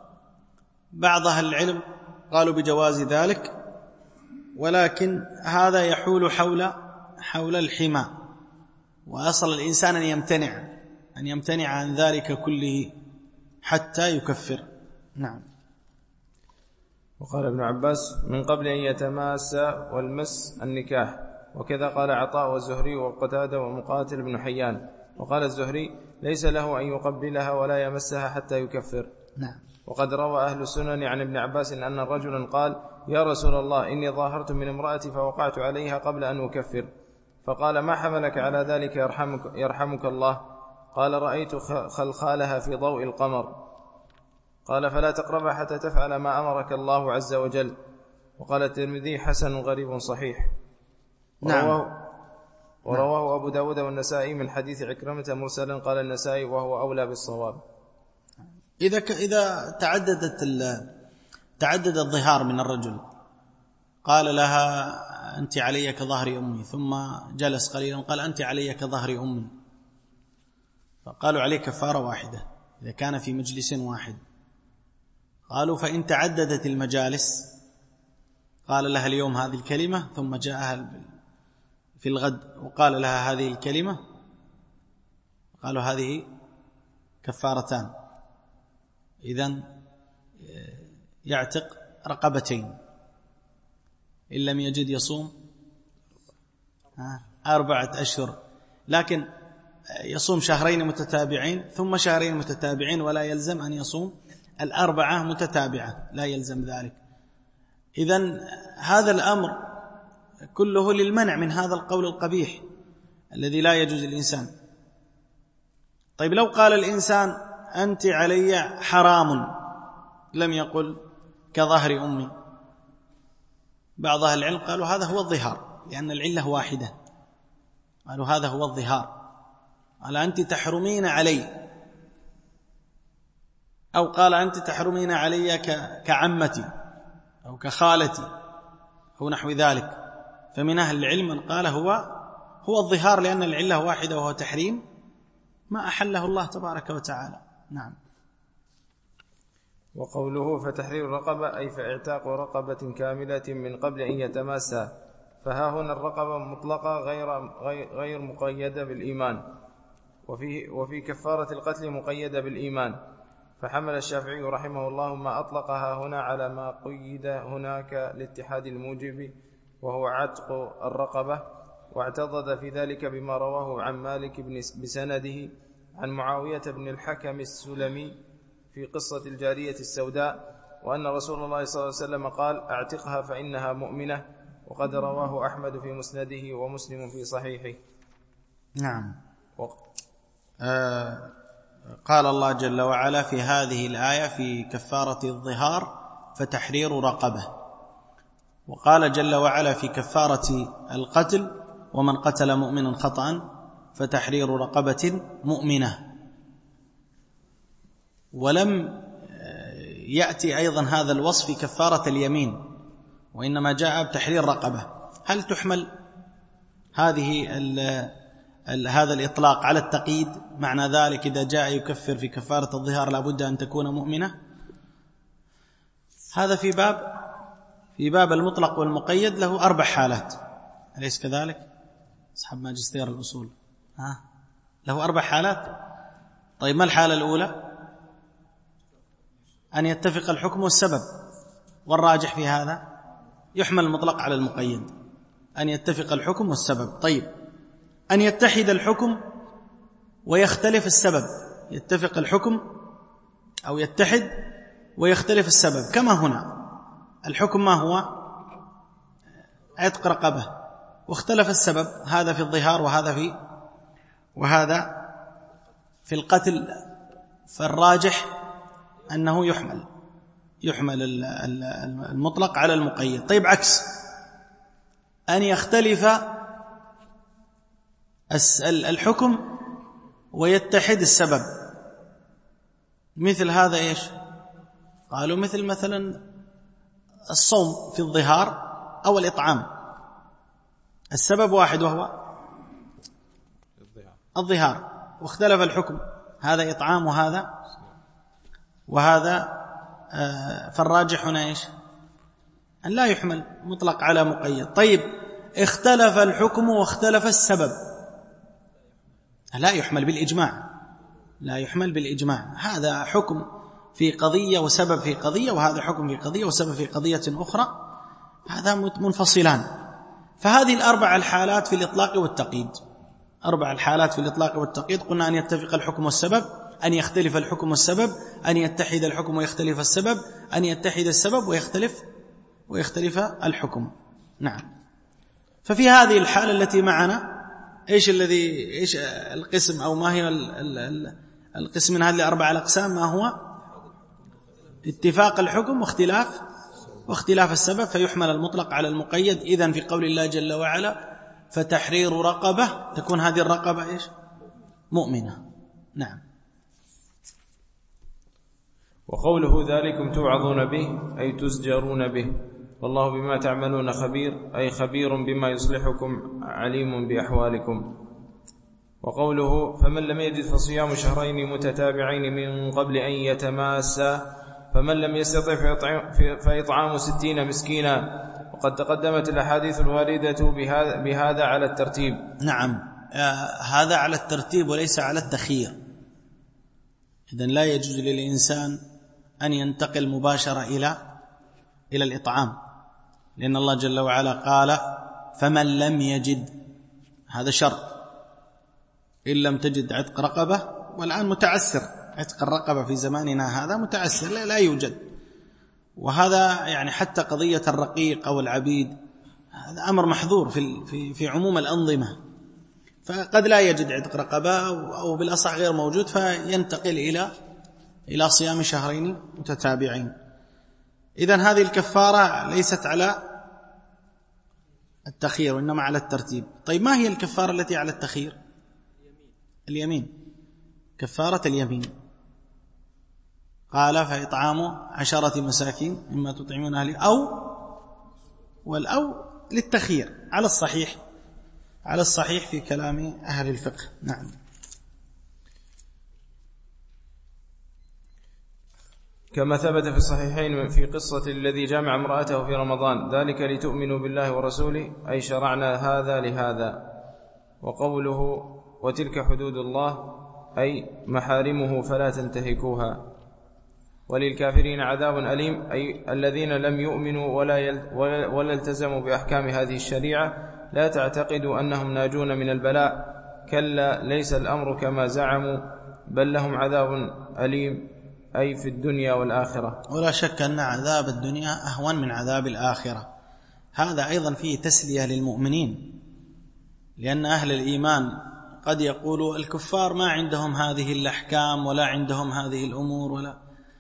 C: بعض أهل العلم قالوا بجواز ذلك، ولكن هذا يحول حول حول الحمى، وأصل الإنسان أن يمتنع أن يمتنع عن ذلك كله حتى يكفر. نعم.
B: وقال ابن عباس من قبل أن يتماسى والمس النكاح، وكذا قال عطاء والزهري وقتادة ومقاتل بن حيان. وقال الزهري ليس له أن يقبلها ولا يمسها حتى يكفر.
C: نعم.
B: وقد روى أهل السنن عن ابن عباس أن رجلا قال يا رسول الله إني ظاهرت من امرأتي فوقعت عليها قبل أن أكفر، فقال ما حملك على ذلك يرحمك, يرحمك الله؟ قال رأيت خلخالها في ضوء القمر. قال فلا تقربها حتى تفعل ما أمرك الله عز وجل. وقال الترمذي حسن غريب صحيح.
C: نعم.
B: ورواه, ورواه أبو داود والنسائي من حديث عكرمة مرسلا قال النسائي وهو أولى بالصواب.
C: إذا ك... إذا تعددت ال... تعدد الظهار من الرجل، قال لها أنت علي كظهر أمي، ثم جلس قليلا قال أنت علي كظهر أمي، فقالوا عليه كفارة واحدة إذا كان في مجلس واحد. قالوا فإن تعددت المجالس قال لها اليوم هذه الكلمة ثم جاءها في الغد وقال لها هذه الكلمة، قالوا هذه كفارتان، إذن يعتق رقبتين، إن لم يجد يصوم أربعة أشهر، لكن يصوم شهرين متتابعين ثم شهرين متتابعين، ولا يلزم أن يصوم الأربعة متتابعة، لا يلزم ذلك. إذن هذا الأمر كله للمنع من هذا القول القبيح الذي لا يجوز الإنسان. طيب لو قال الإنسان أنت علي حرام، لم يقل كظهر أمي. بعض أهل العلم قالوا هذا هو الظهار لأن العلة واحدة، قالوا هذا هو الظهار، قال أنت تحرمين علي، أو قال أنت تحرمين علي كعمتي أو كخالتي أو نحو ذلك. فمن أهل العلم من قال هو هو الظهار لأن العلة واحدة وهو تحريم ما أحله الله تبارك وتعالى. نعم.
B: وقوله فتحرير رقبة أي فاعتاق رقبة كاملة من قبل أن يتماسى، فها هنا الرقبة مطلقة غير غير مقيدة بالإيمان، وفي وفي كفارة القتل مقيدة بالإيمان، فحمل الشافعي رحمه الله ما أطلقها هنا على ما قيد هناك لاتحاد الموجب وهو عتق الرقبة، واعتضد في ذلك بما رواه عن مالك بسنده عن معاوية بن الحكم السلمي في قصة الجارية السوداء، وأن رسول الله صلى الله عليه وسلم قال اعتقها فإنها مؤمنة، وقد رواه أحمد في مسنده ومسلم في صحيحه.
C: نعم. آه قال الله جل وعلا في هذه الآية في كفارة الظهار فتحرير رقبة، وقال جل وعلا في كفارة القتل ومن قتل مؤمنا خطأ فتحرير رقبة مؤمنة. ولم يأتي أيضا هذا الوصف في كفارة اليمين، وإنما جاء بتحرير رقبة. هل تحمل هذه ال ال هذا الإطلاق على التقييد؟ معنى ذلك إذا جاء يكفر في كفارة الظهار لابد أن تكون مؤمنة؟ هذا في باب في باب المطلق والمقيد له أربع حالات، أليس كذلك؟ أصحاب ماجستير الأصول ها له أربع حالات. طيب ما الحالة الأولى؟ أن يتفق الحكم والسبب، والراجح في هذا يحمل المطلق على المقيد، أن يتفق الحكم والسبب. طيب أن يتحد الحكم ويختلف السبب، يتفق الحكم أو يتحد ويختلف السبب، كما هنا الحكم ما هو؟ عتق رقبة، واختلف السبب، هذا في الظهار وهذا في وهذا في القتل، فالراجح أنه يحمل يحمل المطلق على المقيد. طيب عكس أن يختلف الحكم ويتحد السبب، مثل هذا إيش؟ قالوا مثل مثلا الصوم في الظهار أو الإطعام، السبب واحد وهو الظهار، واختلف الحكم، هذا إطعام وهذا وهذا فالراجح هنا إيش؟ أن لا يحمل مطلق على مقيد. طيب اختلف الحكم واختلف السبب، لا يحمل بالإجماع، لا يحمل بالإجماع، هذا حكم في قضية وسبب في قضية، وهذا حكم في قضية وسبب في قضية أخرى، هذا منفصلان. فهذه الأربع الحالات في الإطلاق والتقييد، أربع الحالات في الإطلاق والتقييد، قلنا أن يتفق الحكم والسبب، أن يختلف الحكم والسبب، أن يتحد الحكم ويختلف السبب، أن يتحد السبب ويختلف ويختلف الحكم. نعم. ففي هذه الحالة التي معنا إيش الذي إيش القسم أو ما هي القسم من هذه الأربع الأقسام؟ ما هو؟ اتفاق الحكم واختلاف واختلاف السبب، فيحمل المطلق على المقيد. إذن في قول الله جل وعلا فتحرير رقبة، تكون هذه الرقبة إيش؟ مؤمنة. نعم.
B: وقوله ذلكم توعظون به أي تزجرون به، والله بما تعملون خبير أي خبير بما يصلحكم عليم بأحوالكم. وقوله فمن لم يجد فصيام شهرين متتابعين من قبل أن يتماسا، فمن لم يستطع فإطعام ستين مسكينا، وقد تقدمت الأحاديث الواردة بهذا, بهذا على الترتيب.
C: نعم. آه هذا على الترتيب وليس على التخيير. إذن لا يجوز للإنسان أن ينتقل مباشرة إلى إلى الإطعام، لأن الله جل وعلا قال فمن لم يجد، هذا شرط، إن لم تجد عتق رقبة، والآن متعسر عتق الرقبة في زماننا هذا متعسر، لا, لا يوجد. وهذا يعني حتى قضية الرقيق أو العبيد هذا أمر محظور في في في عموم الأنظمة، فقد لا يجد عتق رقبة أو بالأصح غير موجود، فينتقل إلى إلى صيام شهرين متتابعين. إذن هذه الكفارة ليست على التخيير وإنما على الترتيب. طيب ما هي الكفارة التي على التخيير؟ اليمين، كفارة اليمين. قال فإطعام عشرة مساكين مما تطعمون أهلي أو والأو للتخيير على الصحيح، على الصحيح في كلام أهل الفقه. نعم.
B: كما ثبت في الصحيحين في قصة الذي جامع امرأته في رمضان، ذلك لتؤمنوا بالله ورسوله، أي شرعنا هذا لهذا. وقوله وتلك حدود الله أي محارمه فلا تنتهكوها. وللكافرين عذاب أليم أي الذين لم يؤمنوا ولا ولا التزموا بأحكام هذه الشريعة، لا تعتقدوا أنهم ناجون من البلاء، كلا ليس الأمر كما زعموا، بل لهم عذاب أليم أي في الدنيا والآخرة.
C: ولا شك أن عذاب الدنيا أهون من عذاب الآخرة. هذا أيضا فيه تسلية للمؤمنين، لأن أهل الإيمان قد يقولوا الكفار ما عندهم هذه الأحكام ولا عندهم هذه الأمور، ولا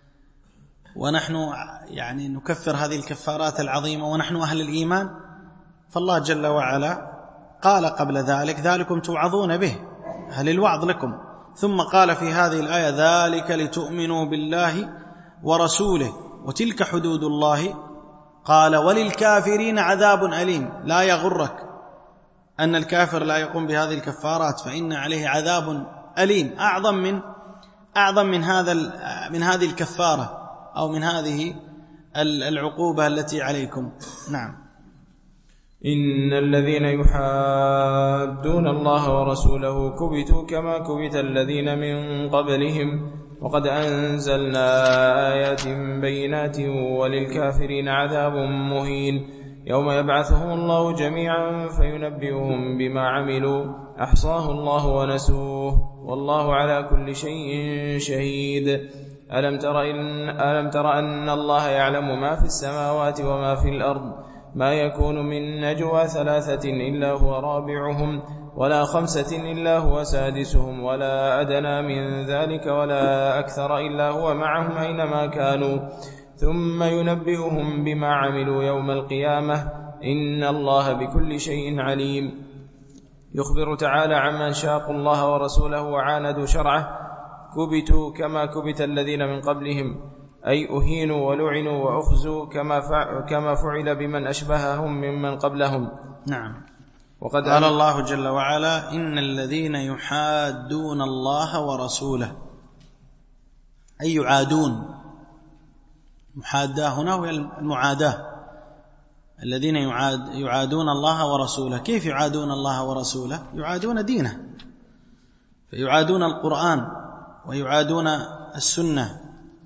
C: ونحن يعني نكفر هذه الكفارات العظيمة ونحن أهل الإيمان. فالله جل وعلا قال قبل ذلك ذلكم توعظون به، هل الوعظ لكم، ثم قال في هذه الآية ذلك لتؤمنوا بالله ورسوله وتلك حدود الله، قال وللكافرين عذاب أليم. لا يغرك أن الكافر لا يقوم بهذه الكفارات، فإن عليه عذاب أليم أعظم من أعظم من هذا من هذه الكفارة أو من هذه العقوبة التي عليكم. نعم.
B: إن الذين يحادون الله ورسوله كبتوا كما كبت الذين من قبلهم، وقد أنزلنا آيات بينات وللكافرين عذاب مهين. يوم يبعثهم الله جميعا فينبئهم بما عملوا أحصاه الله ونسوه والله على كل شيء شهيد. ألم تر, إن ألم تر أن الله يعلم ما في السماوات وما في الأرض، ما يكون من نجوى ثلاثة إلا هو رابعهم ولا خمسة إلا هو سادسهم ولا أدنى من ذلك ولا أكثر إلا هو معهم أينما كانوا ثم ينبئهم بما عملوا يوم القيامة إن الله بكل شيء عليم. يخبر تعالى عمن شاقوا الله ورسوله وعاندوا شرعه كبتوا كما كبت الذين من قبلهم، أي أهينوا ولعنوا وأخزوا كما كما فعل بمن أشبههم ممن قبلهم.
C: نعم.
B: وقد
C: قال الله جل وعلا إن الذين يحادون الله ورسوله، أي يعادون. محادة هنا هو المعاداة، الذين يعاد يعادون الله ورسوله. كيف يعادون الله ورسوله؟ يعادون دينه، فيعادون القرآن ويعادون السنة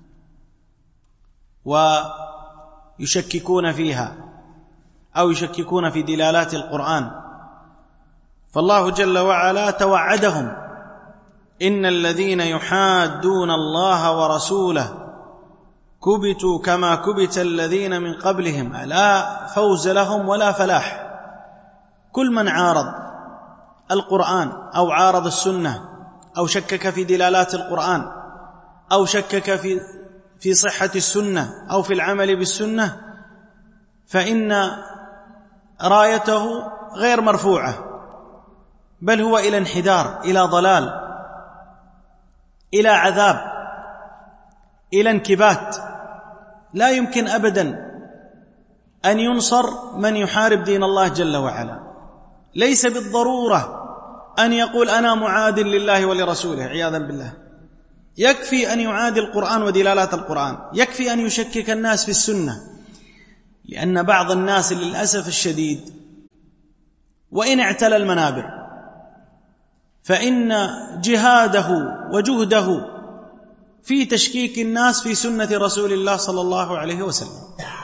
C: ويشككون فيها أو يشككون في دلالات القرآن. فالله جل وعلا توعدهم إن الذين يحادون الله ورسوله كبتوا كما كبت الذين من قبلهم، لا فوز لهم ولا فلاح. كل من عارض القرآن أو عارض السنة أو شكك في دلالات القرآن أو شكك في في صحة السنة أو في العمل بالسنة، فإن رايته غير مرفوعة، بل هو إلى انحدار، إلى ضلال، إلى عذاب، إلى انكبات. لا يمكن أبدا أن ينصر من يحارب دين الله جل وعلا. ليس بالضرورة أن يقول أنا معاد لله ولرسوله عياذا بالله، يكفي أن يعادي القرآن ودلالات القرآن، يكفي أن يشكك الناس في السنة. لأن بعض الناس للأسف الشديد وإن اعتلى المنابر فإن جهاده وجهده في تشكيك الناس في سنة رسول الله صلى الله عليه وسلم.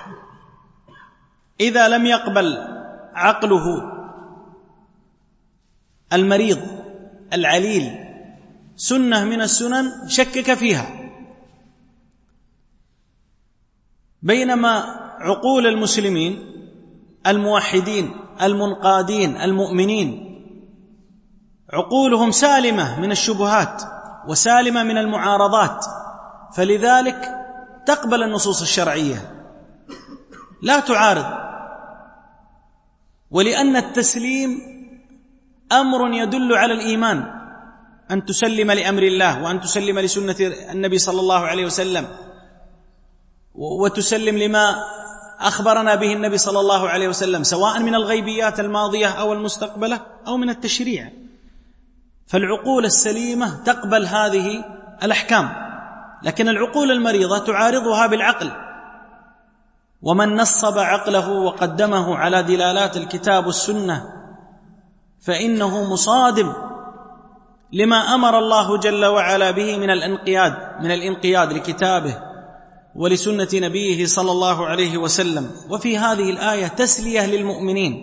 C: إذا لم يقبل عقله المريض العليل سنة من السنن شكك فيها، بينما عقول المسلمين الموحدين المنقادين المؤمنين عقولهم سالمة من الشبهات وسالمة من المعارضات، فلذلك تقبل النصوص الشرعية لا تعارض. ولأن التسليم أمر يدل على الإيمان، أن تسلم لأمر الله وأن تسلم لسنة النبي صلى الله عليه وسلم، وتسلم لما أخبرنا به النبي صلى الله عليه وسلم، سواء من الغيبيات الماضية أو المستقبلة أو من التشريع. فالعقول السليمة تقبل هذه الأحكام، لكن العقول المريضة تعارضها بالعقل. ومن نصب عقله وقدمه على دلالات الكتاب والسنة فإنه مصادم لما أمر الله جل وعلا به من الانقياد من الانقياد لكتابه ولسنة نبيه صلى الله عليه وسلم. وفي هذه الآية تسلية للمؤمنين،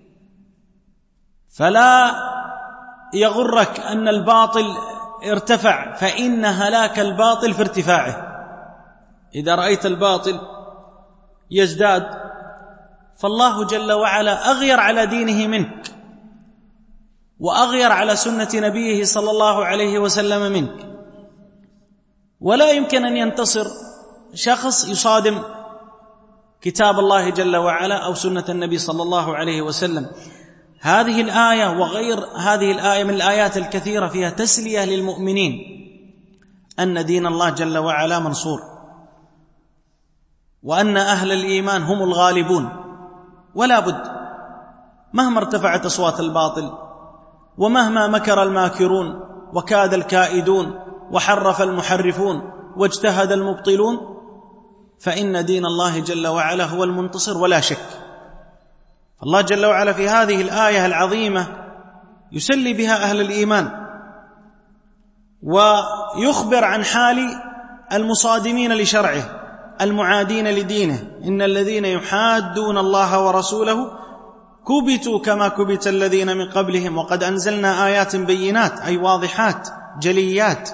C: فلا يغرك أن الباطل ارتفع، فإن هلاك الباطل في ارتفاعه. إذا رأيت الباطل يزداد فالله جل وعلا أغير على دينه منك، وأغير على سنة نبيه صلى الله عليه وسلم منك. ولا يمكن أن ينتصر شخص يصادم كتاب الله جل وعلا أو سنة النبي صلى الله عليه وسلم. هذه الآية وغير هذه الآية من الآيات الكثيرة فيها تسلية للمؤمنين أن دين الله جل وعلا منصور، وأن أهل الإيمان هم الغالبون. ولا بد مهما ارتفعت أصوات الباطل، ومهما مكر الماكرون وكاد الكائدون وحرف المحرفون واجتهد المبطلون، فإن دين الله جل وعلا هو المنتصر ولا شك. الله جل وعلا في هذه الآية العظيمة يسلي بها أهل الإيمان، ويخبر عن حال المصادمين لشرعه المعادين لدينه. إن الذين يحادون الله ورسوله كبتوا كما كبت الذين من قبلهم وقد أنزلنا آيات بينات، أي واضحات جليات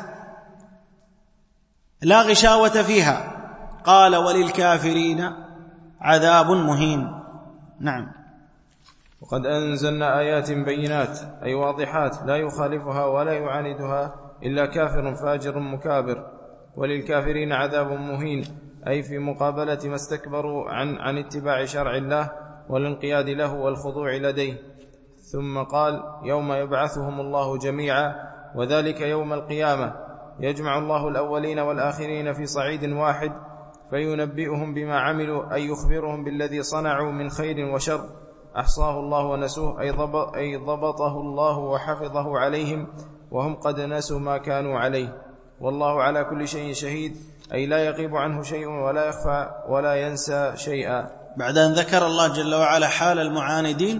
C: لا غشاوة فيها. قال وللكافرين عذاب مهين. نعم.
B: وقد أنزلنا آيات بينات أي واضحات لا يخالفها ولا يعاندها إلا كافر فاجر مكابر. وللكافرين عذاب مهين أي في مقابلة ما استكبروا عن, عن اتباع شرع الله والانقياد له والخضوع لديه. ثم قال يوم يبعثهم الله جميعا، وذلك يوم القيامة يجمع الله الأولين والآخرين في صعيد واحد فينبئهم بما عملوا، أي يخبرهم بالذي صنعوا من خير وشر أحصاه الله ونسوه، أي, ضبط أي ضبطه الله وحفظه عليهم وهم قد نسوا ما كانوا عليه. والله على كل شيء شهيد أي لا يغيب عنه شيء ولا يخفى ولا ينسى شيئا.
C: بعد أن ذكر الله جل وعلا حال المعاندين،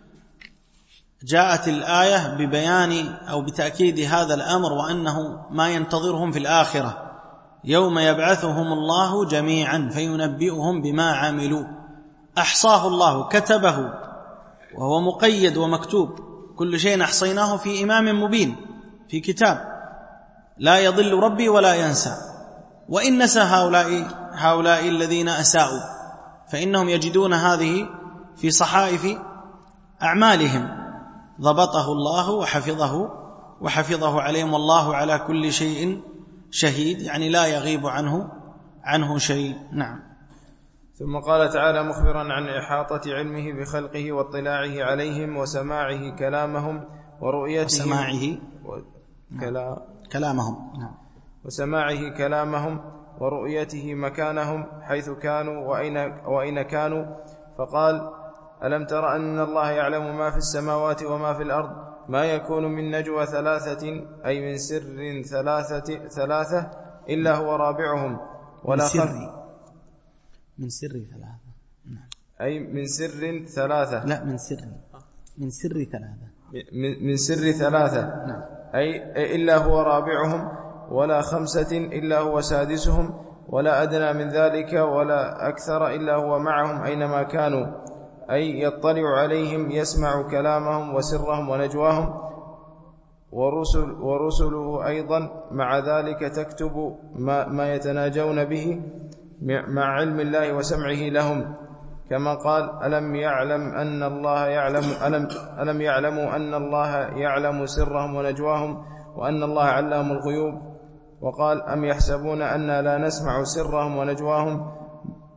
C: جاءت الآية ببيان أو بتأكيد هذا الأمر، وأنه ما ينتظرهم في الآخرة يوم يبعثهم الله جميعا فينبئهم بما عملوا. أحصاه الله، كتبه، وهو مقيد ومكتوب، كل شيء أحصيناه في إمام مبين في كتاب لا يضل ربي ولا ينسى. وإن نسى هؤلاء, هؤلاء الذين أساءوا فإنهم يجدون هذه في صحائف أعمالهم، ضبطه الله وحفظه وحفظه عليهم، والله على كل شيء شهيد، يعني لا يغيب عنه عنه شيء. نعم.
B: ثم قال تعالى مخبرا عن إحاطة علمه بخلقه واطلاعه عليهم وسماعه كلامهم ورؤيته
C: وسماعه
B: كلا
C: كلامهم نعم.
B: وسماعه كلامهم ورؤيته مكانهم حيث كانوا وأين, وأين كانوا. فقال ألم تر أن الله يعلم ما في السماوات وما في الأرض ما يكون من نجوى ثلاثة أي من سر ثلاثة, ثلاثة إلا هو رابعهم ولا
C: من سر من سر ثلاثة نعم.
B: أي من سر ثلاثة
C: لا من سر من سر ثلاثة
B: من سر ثلاثة
C: نعم.
B: أي إلا هو رابعهم ولا خمسة إلا هو سادسهم ولا أدنى من ذلك ولا أكثر إلا هو معهم أينما كانوا، أي يطلع عليهم يسمع كلامهم وسرهم ونجواهم. ورسل ورسله أيضا مع ذلك تكتب ما, ما يتناجون به مع علم الله وسمعه لهم، كما قال ألم يعلم أن الله يعلم ألم, ألم يعلموا أن الله يعلم سرهم ونجواهم وأن الله علام الغيوب. وقال أم يحسبون أن لا نسمع سرهم ونجواهم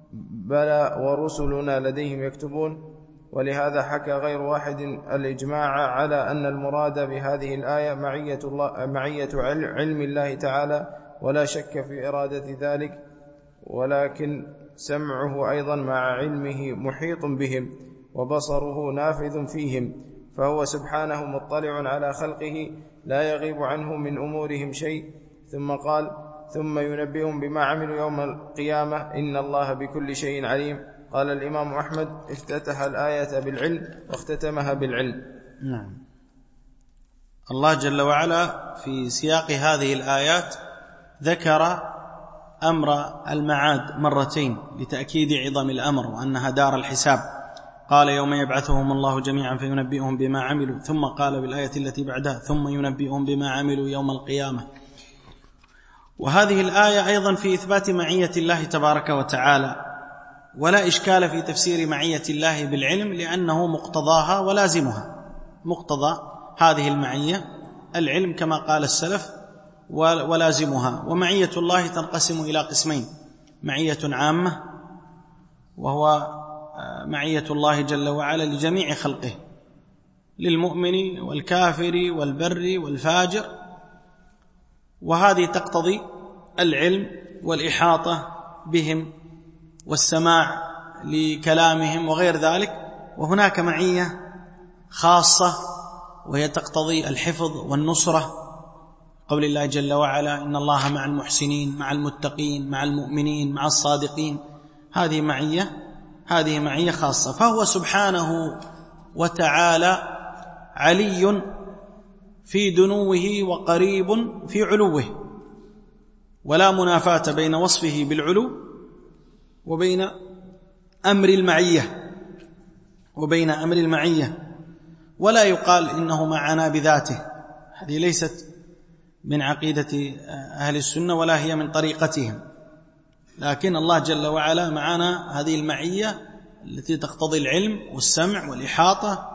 B: بلى ورسلنا لديهم يكتبون. ولهذا حكى غير واحد الإجماع على أن المراد بهذه الآية معية, الله معية علم الله تعالى، ولا شك في إرادة ذلك، ولكن سمعه أيضا مع علمه محيط بهم، وبصره نافذ فيهم، فهو سبحانه مطلع على خلقه لا يغيب عنه من أمورهم شيء. ثم قال: ثم ينبئهم بما عملوا يوم القيامة إن الله بكل شيء عليم. قال الإمام أحمد: افتتح الآية بالعلم واختتمها بالعلم.
C: نعم. الله جل وعلا في سياق هذه الآيات ذكر أمر المعاد مرتين لتأكيد عظم الأمر وأنها دار الحساب. قال: يوم يبعثهم الله جميعا فينبئهم بما عملوا، ثم قال بالآية التي بعدها: ثم ينبئهم بما عملوا يوم القيامة. وهذه الآية أيضا في إثبات معية الله تبارك وتعالى، ولا إشكال في تفسير معية الله بالعلم، لأنه مقتضاها ولازمها. مقتضى هذه المعية العلم كما قال السلف، ولازمها. ومعية الله تنقسم إلى قسمين: معية عامة، وهو معية الله جل وعلا لجميع خلقه، للمؤمن والكافر والبر والفاجر، وهذه تقتضي العلم والإحاطة بهم والسماع لكلامهم وغير ذلك. وهناك معية خاصة وهي تقتضي الحفظ والنصرة، قول الله جل وعلا: إن الله مع المحسنين مع المتقين مع المؤمنين مع الصادقين. هذه معية هذه معية خاصة. فهو سبحانه وتعالى علي في دنوه وقريب في علوه، ولا منافاة بين وصفه بالعلو وبين أمر المعية وبين أمر المعية ولا يقال إنه معنا بذاته. هذه ليست من عقيدة أهل السنة ولا هي من طريقتهم، لكن الله جل وعلا معنا هذه المعية التي تقتضي العلم والسمع والإحاطة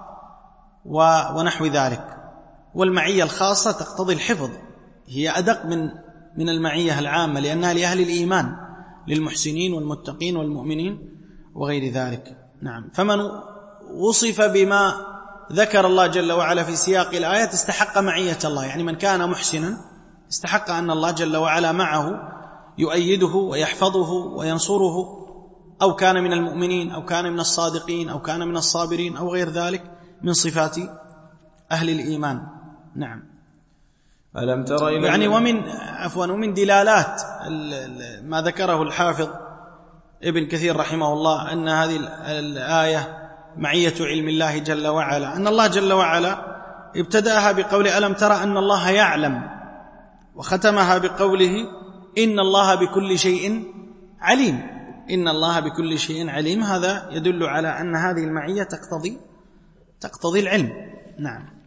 C: ونحو ذلك. والمعية الخاصة تقتضي الحفظ، هي أدق من من المعية العامة، لأنها لأهل الإيمان، للمحسنين والمتقين والمؤمنين وغير ذلك. نعم. فمن وصف بما ذكر الله جل وعلا في سياق الآية استحق معية الله، يعني من كان محسنا استحق أن الله جل وعلا معه يؤيده ويحفظه وينصره، أو كان من المؤمنين أو كان من الصادقين أو كان من الصابرين أو غير ذلك من صفات أهل الإيمان. نعم.
B: ألم تر إلى
C: يعني ومن عفوا ومن دلالات ما ذكره الحافظ ابن كثير رحمه الله أن هذه الآية معية علم الله جل وعلا، أن الله جل وعلا ابتدأها بقول ألم ترى أن الله يعلم، وختمها بقوله إن الله بكل شيء عليم. إن الله بكل شيء عليم، هذا يدل على أن هذه المعية تقتضي تقتضي العلم. نعم.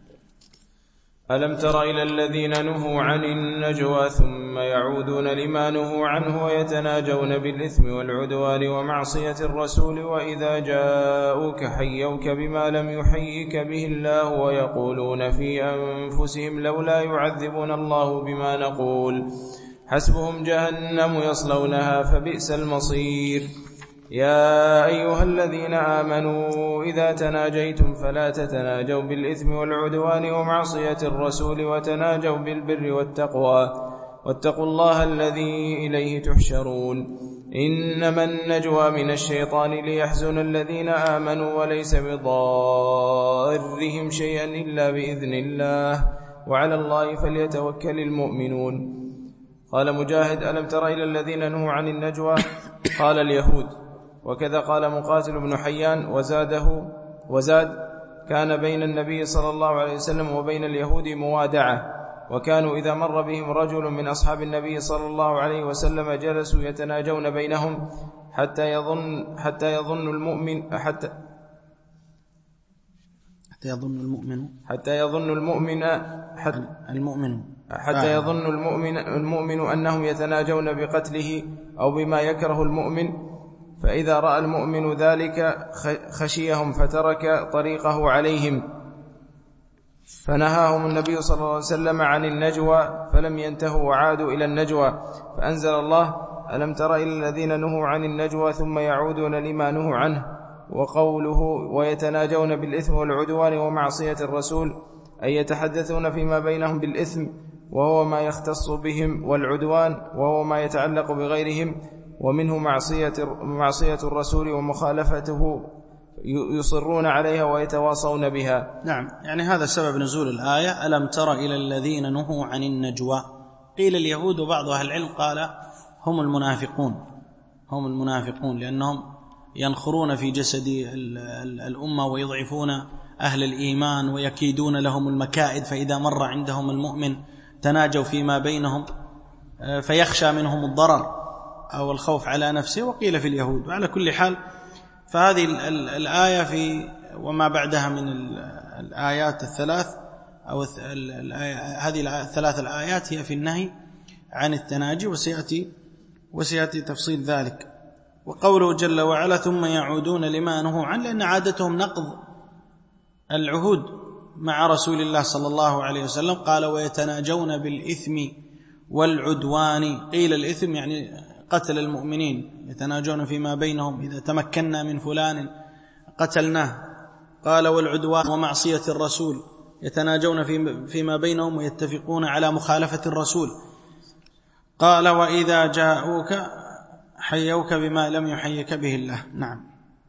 B: ألم تر إلى الذين نهوا عن النجوى ثم يعودون لما نهوا عنه ويتناجون بالإثم والعدوان ومعصية الرسول وإذا جاءوك حيوك بما لم يحيك به الله ويقولون في أنفسهم لولا يعذبنا الله بما نقول حسبهم جهنم يصلونها فبئس المصير. يا أيها الذين آمنوا إذا تناجيتم فلا تتناجوا بالإثم والعدوان ومعصية الرسول وتناجوا بالبر والتقوى واتقوا الله الذي إليه تحشرون. إنما النجوى من الشيطان ليحزن الذين آمنوا وليس بضارهم شيئا إلا بإذن الله وعلى الله فليتوكل المؤمنون. قال مجاهد ألم تر إلى الذين نهوا عن النجوى قال اليهود. وكذا قال مقاتل بن حيان وزاده وزاد كان بين النبي صلى الله عليه وسلم وبين اليهود موادعة، وكانوا إذا مر بهم رجل من أصحاب النبي صلى الله عليه وسلم جلسوا يتناجون بينهم حتى يظن حتى يظن المؤمن حتى
C: حتى يظن المؤمن
B: حتى يظن المؤمن حتى
C: المؤمن
B: حتى يظن المؤمن المؤمن أنهم يتناجون بقتله أو بما يكره المؤمن، فإذا رأى المؤمن ذلك خشيهم فترك طريقه عليهم، فنهاهم النبي صلى الله عليه وسلم عن النجوى فلم ينتهوا وعادوا إلى النجوى، فأنزل الله ألم تر إلى الذين نهوا عن النجوى ثم يعودون لما نهوا عنه، وقوله ويتناجون بالإثم والعدوان ومعصية الرسول، أي يتحدثون فيما بينهم بالإثم وهو ما يختص بهم، والعدوان وهو ما يتعلق بغيرهم، ومنه معصية, معصية الرسول ومخالفته يصرون عليها ويتواصون بها.
C: نعم، يعني هذا سبب نزول الآية ألم تر إلى الذين نهوا عن النجوى. قيل اليهود وبعض أهل العلم قال هم المنافقون، هم المنافقون لأنهم ينخرون في جسد الأمة ويضعفون أهل الإيمان ويكيدون لهم المكائد، فإذا مر عندهم المؤمن تناجوا فيما بينهم فيخشى منهم الضرر أو الخوف على نفسه. وقيل في اليهود. وعلى كل حال فهذه الآية في وما بعدها من الآيات الثلاث أو هذه الثلاث الآيات هي في النهي عن التناجي، وسيأتي وسيأتي تفصيل ذلك. وقوله جل وعلا ثم يعودون لما نهوا عنه، لأن عادتهم نقض العهود مع رسول الله صلى الله عليه وسلم. قال ويتناجون بالإثم والعدوان. قيل الإثم يعني قتل المؤمنين، يتناجون فيما بينهم إذا تمكنا من فلان قتلناه. قال والعدوان ومعصية الرسول، يتناجون فيما بينهم ويتفقون على مخالفة الرسول. قال وإذا جاءوك حيوك بما لم يحيك به الله. نعم.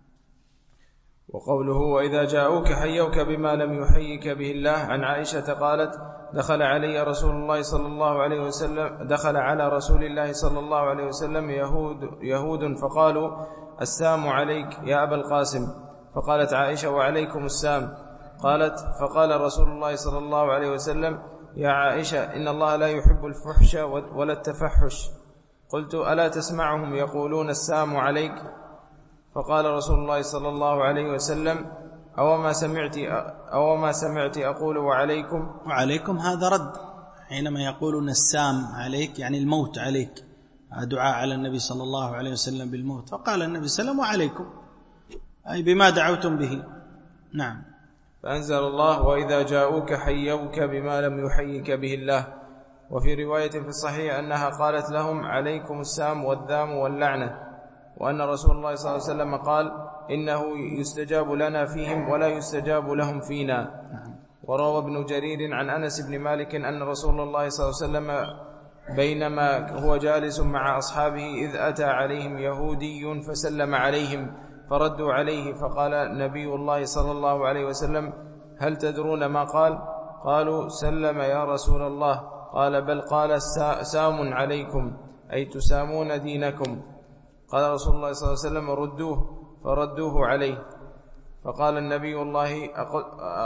B: وقوله وإذا جاءوك حيوك بما لم يحيك به الله. عن عائشة قالت دخل علي رسول الله صلى الله عليه وسلم دخل على رسول الله صلى الله عليه وسلم يهود, يهود فقالوا السام عليك يا أبا القاسم، فقالت عائشة وعليكم السام. قالت فقال رسول الله صلى الله عليه وسلم يا عائشة إن الله لا يحب الفحش ولا التفحش. قلت ألا تسمعهم يقولون السام عليك؟ فقال رسول الله صلى الله عليه وسلم أو ما سمعت أو ما سمعت أقول وعليكم.
C: وعليكم هذا رد، حينما يقولون السام عليك يعني الموت عليك، دعاء على النبي صلى الله عليه وسلم بالموت. فقال النبي صلى الله عليه وسلم وعليكم، أي بما دعوتم به. نعم.
B: فأنزل الله وإذا جاءوك حيوك بما لم يحيك به الله. وفي رواية في الصحيح أنها قالت لهم عليكم السام والذام واللعنة، وأن رسول الله صلى الله عليه وسلم قال إنه يستجاب لنا فيهم ولا يستجاب لهم فينا. وروى ابن جرير عن أنس بن مالك أن رسول الله صلى الله عليه وسلم بينما هو جالس مع أصحابه إذ أتى عليهم يهودي فسلم عليهم فردوا عليه، فقال نبي الله صلى الله عليه وسلم هل تدرون ما قال؟ قالوا سلم يا رسول الله. قال بل قال سام عليكم، أي تسامون دينكم. قال رسول الله صلى الله عليه وسلم ردوه، فردوه عليه. فقال النبي الله أقل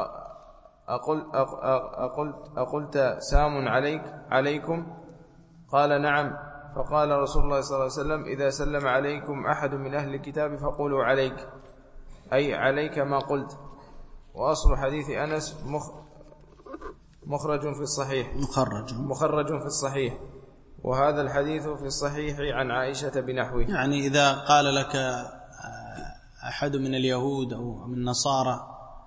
B: أقل أقل أقلت سام عليك عليكم؟ قال نعم. فقال رسول الله صلى الله عليه وسلم إذا سلم عليكم أحد من أهل الكتاب فقولوا عليك، أي عليك ما قلت. وأصل حديث أنس مخ مخرج في الصحيح
C: مخرج
B: مخرج في الصحيح، وهذا الحديث في الصحيح عن عائشة بنحوه.
C: يعني إذا قال لك أحد من اليهود أو من النصارى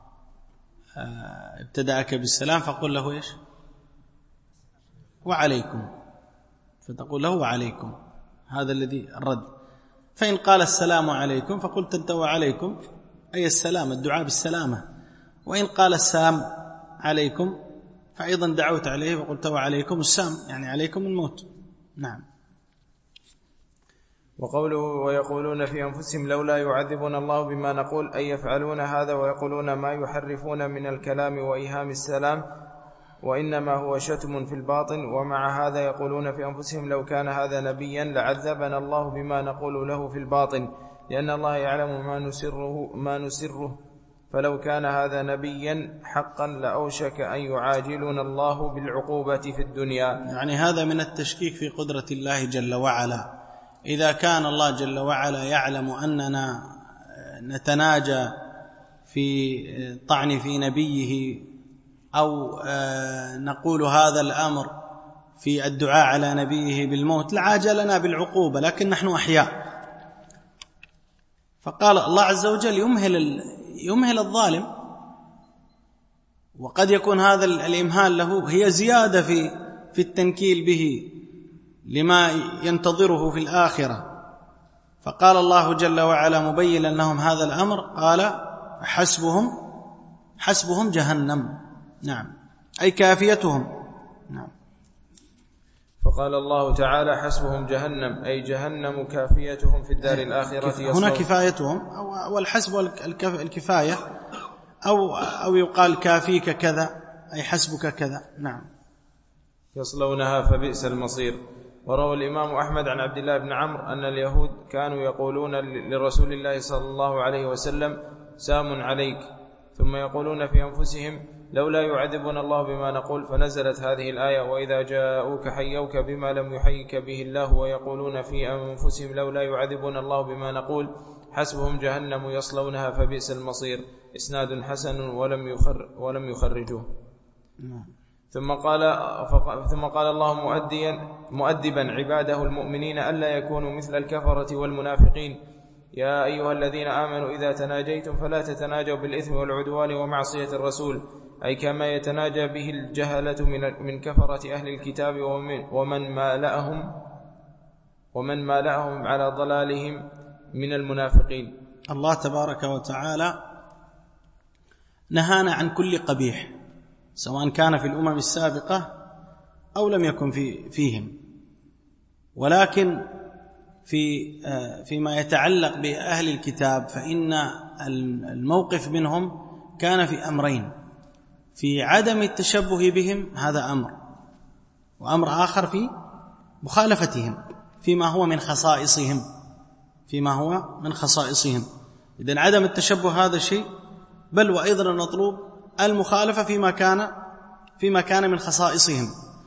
C: ابتدأك بالسلام فقل له إيش؟ وعليكم، فتقول له وعليكم، هذا الذي الرد. فإن قال السلام عليكم فقلت أنت وعليكم، أي السلام، الدعاء بالسلامة. وإن قال السلام عليكم فأيضا دعوت عليه وقلت وعليكم السام، يعني عليكم الموت. نعم.
B: وقوله ويقولون في أنفسهم لولا يعذبنا الله بما نقول، أي يفعلون هذا ويقولون ما يحرفون من الكلام وإيهام السلام، وإنما هو شتم في الباطن. ومع هذا يقولون في أنفسهم لو كان هذا نبيا لعذبنا الله بما نقول له في الباطن، لأن الله يعلم ما نسره, ما نسره فلو كان هذا نبيا حقا لأوشك أن يعاجلنا الله بالعقوبة في الدنيا.
C: يعني هذا من التشكيك في قدرة الله جل وعلا. إذا كان الله جل وعلا يعلم أننا نتناجى في طعن في نبيه أو نقول هذا الأمر في الدعاء على نبيه بالموت لعاجلنا بالعقوبة، لكن نحن أحياء. فقال الله عز وجل يمهل يمهل الظالم، وقد يكون هذا الإمهال له هي زيادة في في التنكيل به لما ينتظره في الآخرة. فقال الله جل وعلا مبينا لهم هذا الأمر، قال حسبهم حسبهم جهنم. نعم، أي كافيتهم. نعم.
B: فقال الله تعالى حسبهم جهنم، أي جهنم كافيتهم في الدار الآخرة.
C: هنا كفايتهم، والحسب الكفاية، أو, أو يقال كافيك كذا، أي حسبك كذا. نعم.
B: يصلونها فبئس المصير. وروى الإمام أحمد عن عبد الله بن عمرو أن اليهود كانوا يقولون لرسول الله صلى الله عليه وسلم سام عليك، ثم يقولون في أنفسهم لولا يعذبنا الله بما نقول، فنزلت هذه الآية وإذا جاءوك حيوك بما لم يحيك به الله ويقولون في أنفسهم لولا يعذبنا الله بما نقول حسبهم جهنم يصلونها فبئس المصير. إسناد حسن ولم يخر ولم يخرجوه. ثم قال ثم قال الله مؤديا مؤدبا عباده المؤمنين ألا يكونوا مثل الكفرة والمنافقين: يا أيها الذين آمنوا إذا تناجيتم فلا تتناجوا بالإثم والعدوان ومعصية الرسول، أي كما يتناجى به الجهلة من كفرة أهل الكتاب ومن, ومن مالأهم ومن مالأهم على ضلالهم من المنافقين.
C: الله تبارك وتعالى نهانا عن كل قبيح، سواء كان في الأمم السابقة أو لم يكن في فيهم، ولكن في فيما يتعلق بأهل الكتاب فإن الموقف منهم كان في أمرين: في عدم التشبه بهم، هذا أمر، وأمر آخر في مخالفتهم فيما هو من خصائصهم فيما هو من خصائصهم. إذن عدم التشبه هذا شيء، بل وأيضا المطلوب المخالفة فيما كان فيما كان من خصائصهم.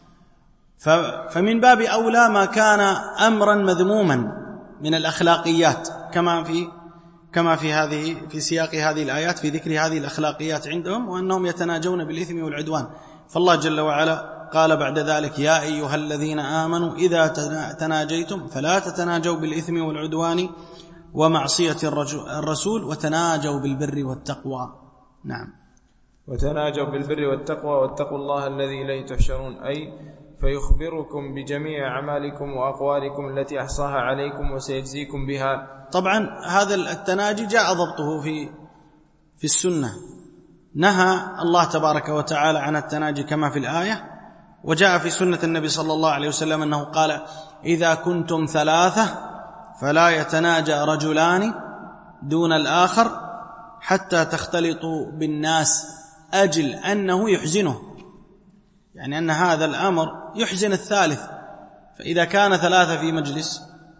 C: فمن باب أولى ما كان أمرا مذموما من الأخلاقيات، كما في كما في هذه في سياق هذه الآيات في ذكر هذه الأخلاقيات عندهم، وأنهم يتناجون بالإثم والعدوان. فالله جل وعلا قال بعد ذلك: يا أيها الذين آمنوا إذا تناجيتم فلا تتناجوا بالإثم والعدوان ومعصية الرسول وتناجوا بالبر والتقوى. نعم.
B: وتناجوا بالبر والتقوى واتقوا الله الذي إليه تحشرون، أي فيخبركم بجميع أعمالكم وأقوالكم التي أحصاها عليكم وسيجزيكم بها.
C: طبعا هذا التناجي جاء ضبطه في في السنة، نهى الله تبارك وتعالى عن التناجي كما في الآية، وجاء في سنة النبي صلى الله عليه وسلم أنه قال: إذا كنتم ثلاثة فلا يتناجى رجلان دون الآخر حتى تختلطوا بالناس، أجل أنه يحزنه، يعني أن هذا الأمر يحزن الثالث. فإذا كان ثلاثة في مجلس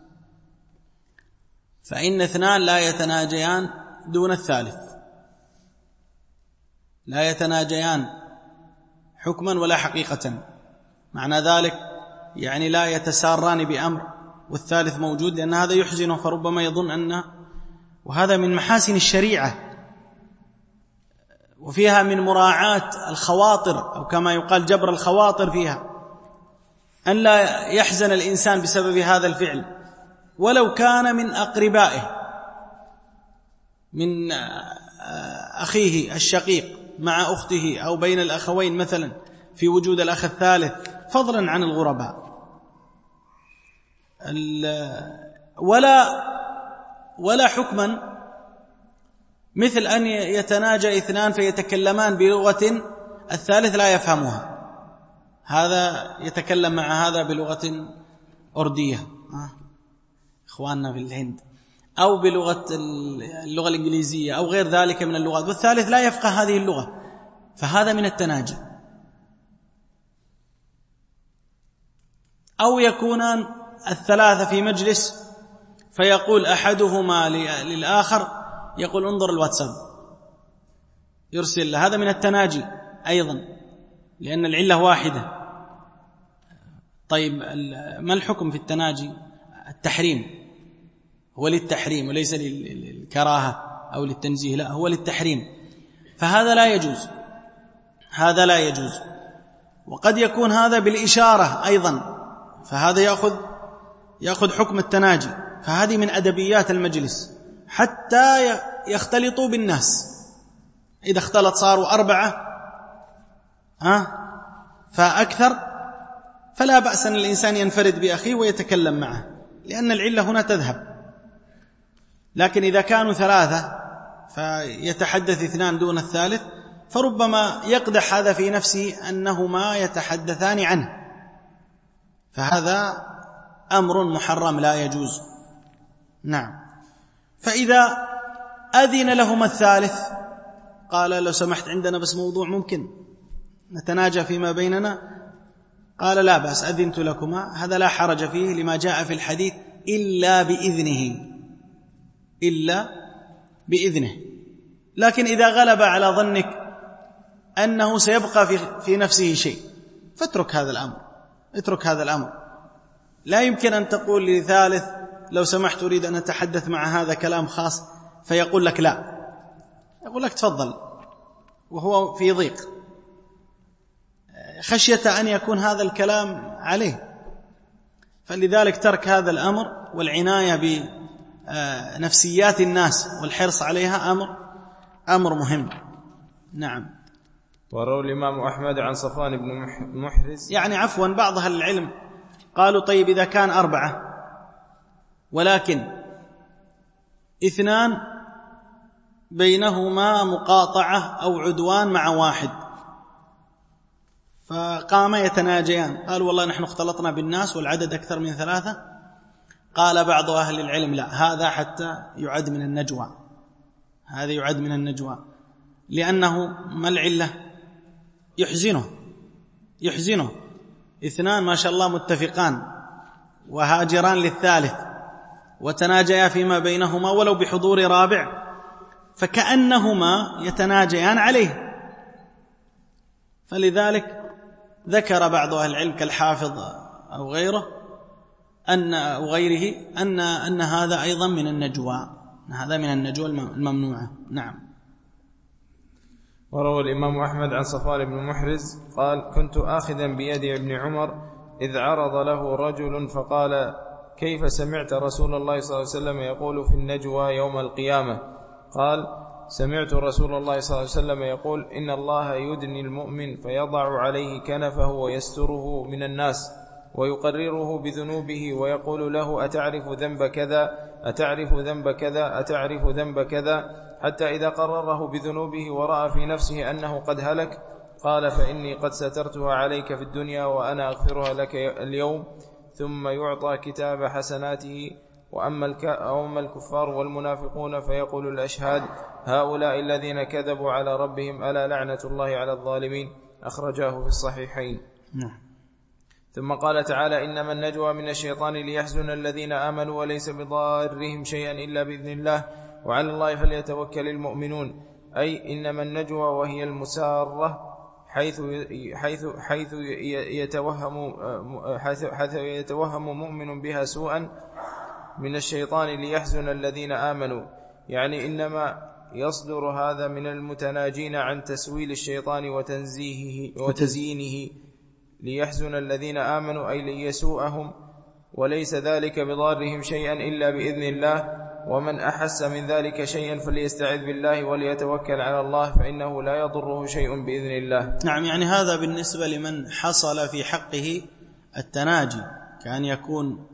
C: فإن اثنان لا يتناجيان دون الثالث، لا يتناجيان حكما ولا حقيقة. معنى ذلك يعني لا يتساران بأمر والثالث موجود، لأن هذا يحزنه، فربما يظن أنه، وهذا من محاسن الشريعة وفيها من مراعاة الخواطر، أو كما يقال جبر الخواطر فيها، أن لا يحزن الإنسان بسبب هذا الفعل ولو كان من أقربائه، من أخيه الشقيق مع أخته، أو بين الأخوين مثلا في وجود الأخ الثالث، فضلا عن الغرباء. ولا ولا حكما مثل أن يتناجى اثنان فيتكلمان بلغة الثالث لا يفهمها، هذا يتكلم مع هذا بلغة أردية، إخواننا في الهند، أو بلغة اللغة الإنجليزية أو غير ذلك من اللغات، والثالث لا يفقه هذه اللغة، فهذا من التناجي. أو يكونان الثلاثة في مجلس فيقول أحدهما للآخر، يقول: انظر الواتساب، يرسل له، هذا من التناجي أيضا، لأن العلة واحدة. طيب ما الحكم في التناجي؟ التحريم، هو للتحريم وليس للكراهة أو للتنزيه، لا، هو للتحريم، فهذا لا يجوز، هذا لا يجوز. وقد يكون هذا بالإشارة أيضا، فهذا يأخذ يأخذ حكم التناجي، فهذه من أدبيات المجلس حتى يختلطوا بالناس. إذا اختلط صاروا أربعة ها فأكثر، فلا بأس أن الإنسان ينفرد بأخيه ويتكلم معه، لأن العلة هنا تذهب. لكن إذا كانوا ثلاثة فيتحدث اثنان دون الثالث، فربما يقدح هذا في نفسه أنهما يتحدثان عنه، فهذا أمر محرم لا يجوز. نعم. فإذا أذن لهما الثالث قال لو سمحت عندنا بس موضوع ممكن نتناجى فيما بيننا، قال لا بأس أذنت لكما، هذا لا حرج فيه لما جاء في الحديث إلا بإذنه، إلا بإذنه. لكن إذا غلب على ظنك أنه سيبقى في, في نفسه شيء فاترك هذا الأمر، اترك هذا الأمر. لا يمكن أن تقول لثالث لو سمحت أريد أن أتحدث مع هذا كلام خاص، فيقول لك لا، يقول لك تفضل وهو في ضيق، خشية أن يكون هذا الكلام عليه. فلذلك ترك هذا الأمر والعناية بنفسيات الناس والحرص عليها أمر أمر مهم. نعم.
B: وروى الإمام أحمد عن صفوان بن محرز،
C: يعني عفوا بعض أهل العلم قالوا طيب إذا كان أربعة ولكن اثنان بينهما مقاطعة أو عدوان مع واحد، فقام يتناجيان، قالوا والله نحن اختلطنا بالناس والعدد أكثر من ثلاثة، قال بعض أهل العلم لا، هذا حتى يعد من النجوى، هذا يعد من النجوى، لأنه ما العلة؟ يحزنه يحزنه اثنان ما شاء الله متفقان وهاجران للثالث وتناجيا فيما بينهما ولو بحضور رابع، فكأنهما يتناجيان عليه. فلذلك ذكر بعض أهل العلم كالحافظ أو غيره أن أو غيره أن أن هذا أيضا من النجوى، هذا من النجوى الممنوعة. نعم.
B: وروى الإمام أحمد عن صفوان بن محرز قال كنت آخذا بيد ابن عمر إذ عرض له رجل فقال كيف سمعت رسول الله صلى الله عليه وسلم يقول في النجوى يوم القيامة؟ قال سمعت رسول الله صلى الله عليه وسلم يقول إن الله يدني المؤمن فيضع عليه كنفه ويستره من الناس ويقرره بذنوبه ويقول له أتعرف ذنب كذا أتعرف ذنب كذا أتعرف ذنب كذا، حتى إذا قرره بذنوبه ورأى في نفسه أنه قد هلك قال فإني قد سترتها عليك في الدنيا وأنا أغفرها لك اليوم، ثم يعطى كتاب حسناته. وأما الكفار والمنافقون فيقول الأشهاد هؤلاء الذين كذبوا على ربهم ألا لعنة الله على الظالمين، أخرجاه في الصحيحين. ثم قال تعالى إنما النجوى من الشيطان ليحزن الذين آمنوا وليس بضارهم شيئا إلا بإذن الله وعلى الله فليتوكل المؤمنون، أي إنما النجوى وهي المسارة حيث حيث حيث يتوهم حيث يتوهم مؤمن بها سوءا من الشيطان ليحزن الذين آمنوا، يعني إنما يصدر هذا من المتناجين عن تسويل الشيطان وتنزيهه وتزيينه ليحزن الذين آمنوا أي ليسوءهم، وليس ذلك بضارهم شيئا إلا بإذن الله، ومن أحس من ذلك شيئا فليستعذ بالله وليتوكل على الله فإنه لا يضره شيء بإذن الله.
C: نعم. يعني هذا بالنسبة لمن حصل في حقه التناجي، كأن يكون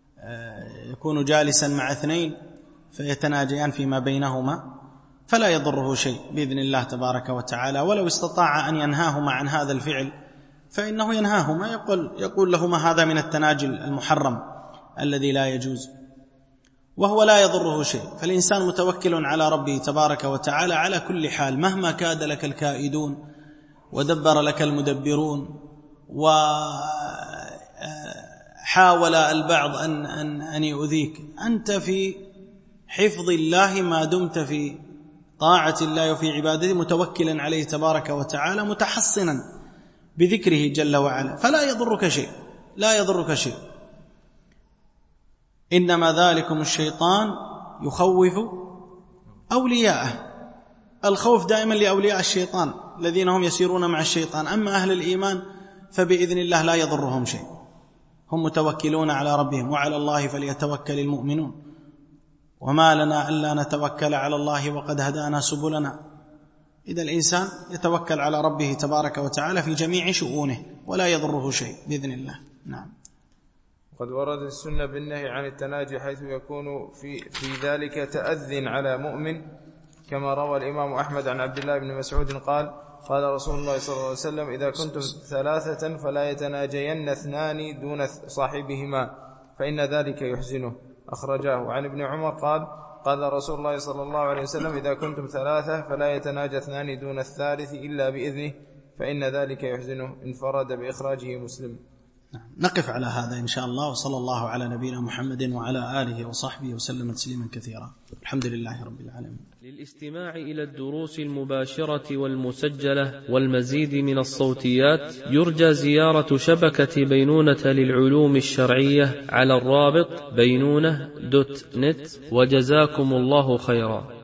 C: يكون جالسا مع اثنين فيتناجيان فيما بينهما فلا يضره شيء بإذن الله تبارك وتعالى، ولو استطاع أن ينهاهما عن هذا الفعل فإنه ينهاهما، يقول, يقول لهما هذا من التناجي المحرم الذي لا يجوز، وهو لا يضره شيء. فالإنسان متوكل على ربه تبارك وتعالى على كل حال، مهما كاد لك الكائدون ودبر لك المدبرون وحاول البعض أن, أن, أن يؤذيك، أنت في حفظ الله ما دمت في طاعة الله وفي عبادته متوكلا عليه تبارك وتعالى متحصنا بذكره جل وعلا، فلا يضرك شيء، لا يضرك شيء. إنما ذلكم الشيطان يخوف أولياءه، الخوف دائما لأولياء الشيطان الذين هم يسيرون مع الشيطان، أما أهل الإيمان فبإذن الله لا يضرهم شيء، هم متوكلون على ربهم وعلى الله فليتوكل المؤمنون، وما لنا ألا نتوكل على الله وقد هدانا سبلنا. إذا الإنسان يتوكل على ربه تبارك وتعالى في جميع شؤونه ولا يضره شيء بإذن الله. نعم.
B: قد وردت السنة بالنهي عن التناجي حيث يكون في, في ذلك تأذٍ على مؤمن، كما روى الإمام أحمد عن عبد الله بن مسعود قال قال رسول الله صلى الله عليه وسلم إذا كنتم ثلاثة فلا يتناجين اثنان دون صاحبهما فإن ذلك يحزنه، أخرجاه. وعن ابن عمر قال قال رسول الله صلى الله عليه وسلم إذا كنتم ثلاثة فلا يتناجى اثنان دون الثالث إلا بإذنه فإن ذلك يحزنه، انفرد بإخراجه مسلم.
C: نقف على هذا إن شاء الله، وصلى الله على نبينا محمد وعلى آله وصحبه وسلم تسليما كثيرا. الحمد لله رب العالمين.
A: للاستماع إلى الدروس المباشرة والمسجلة والمزيد من الصوتيات يرجى زيارة شبكة بينونة للعلوم الشرعية على الرابط بينونة دوت نت، وجزاكم الله خيرا.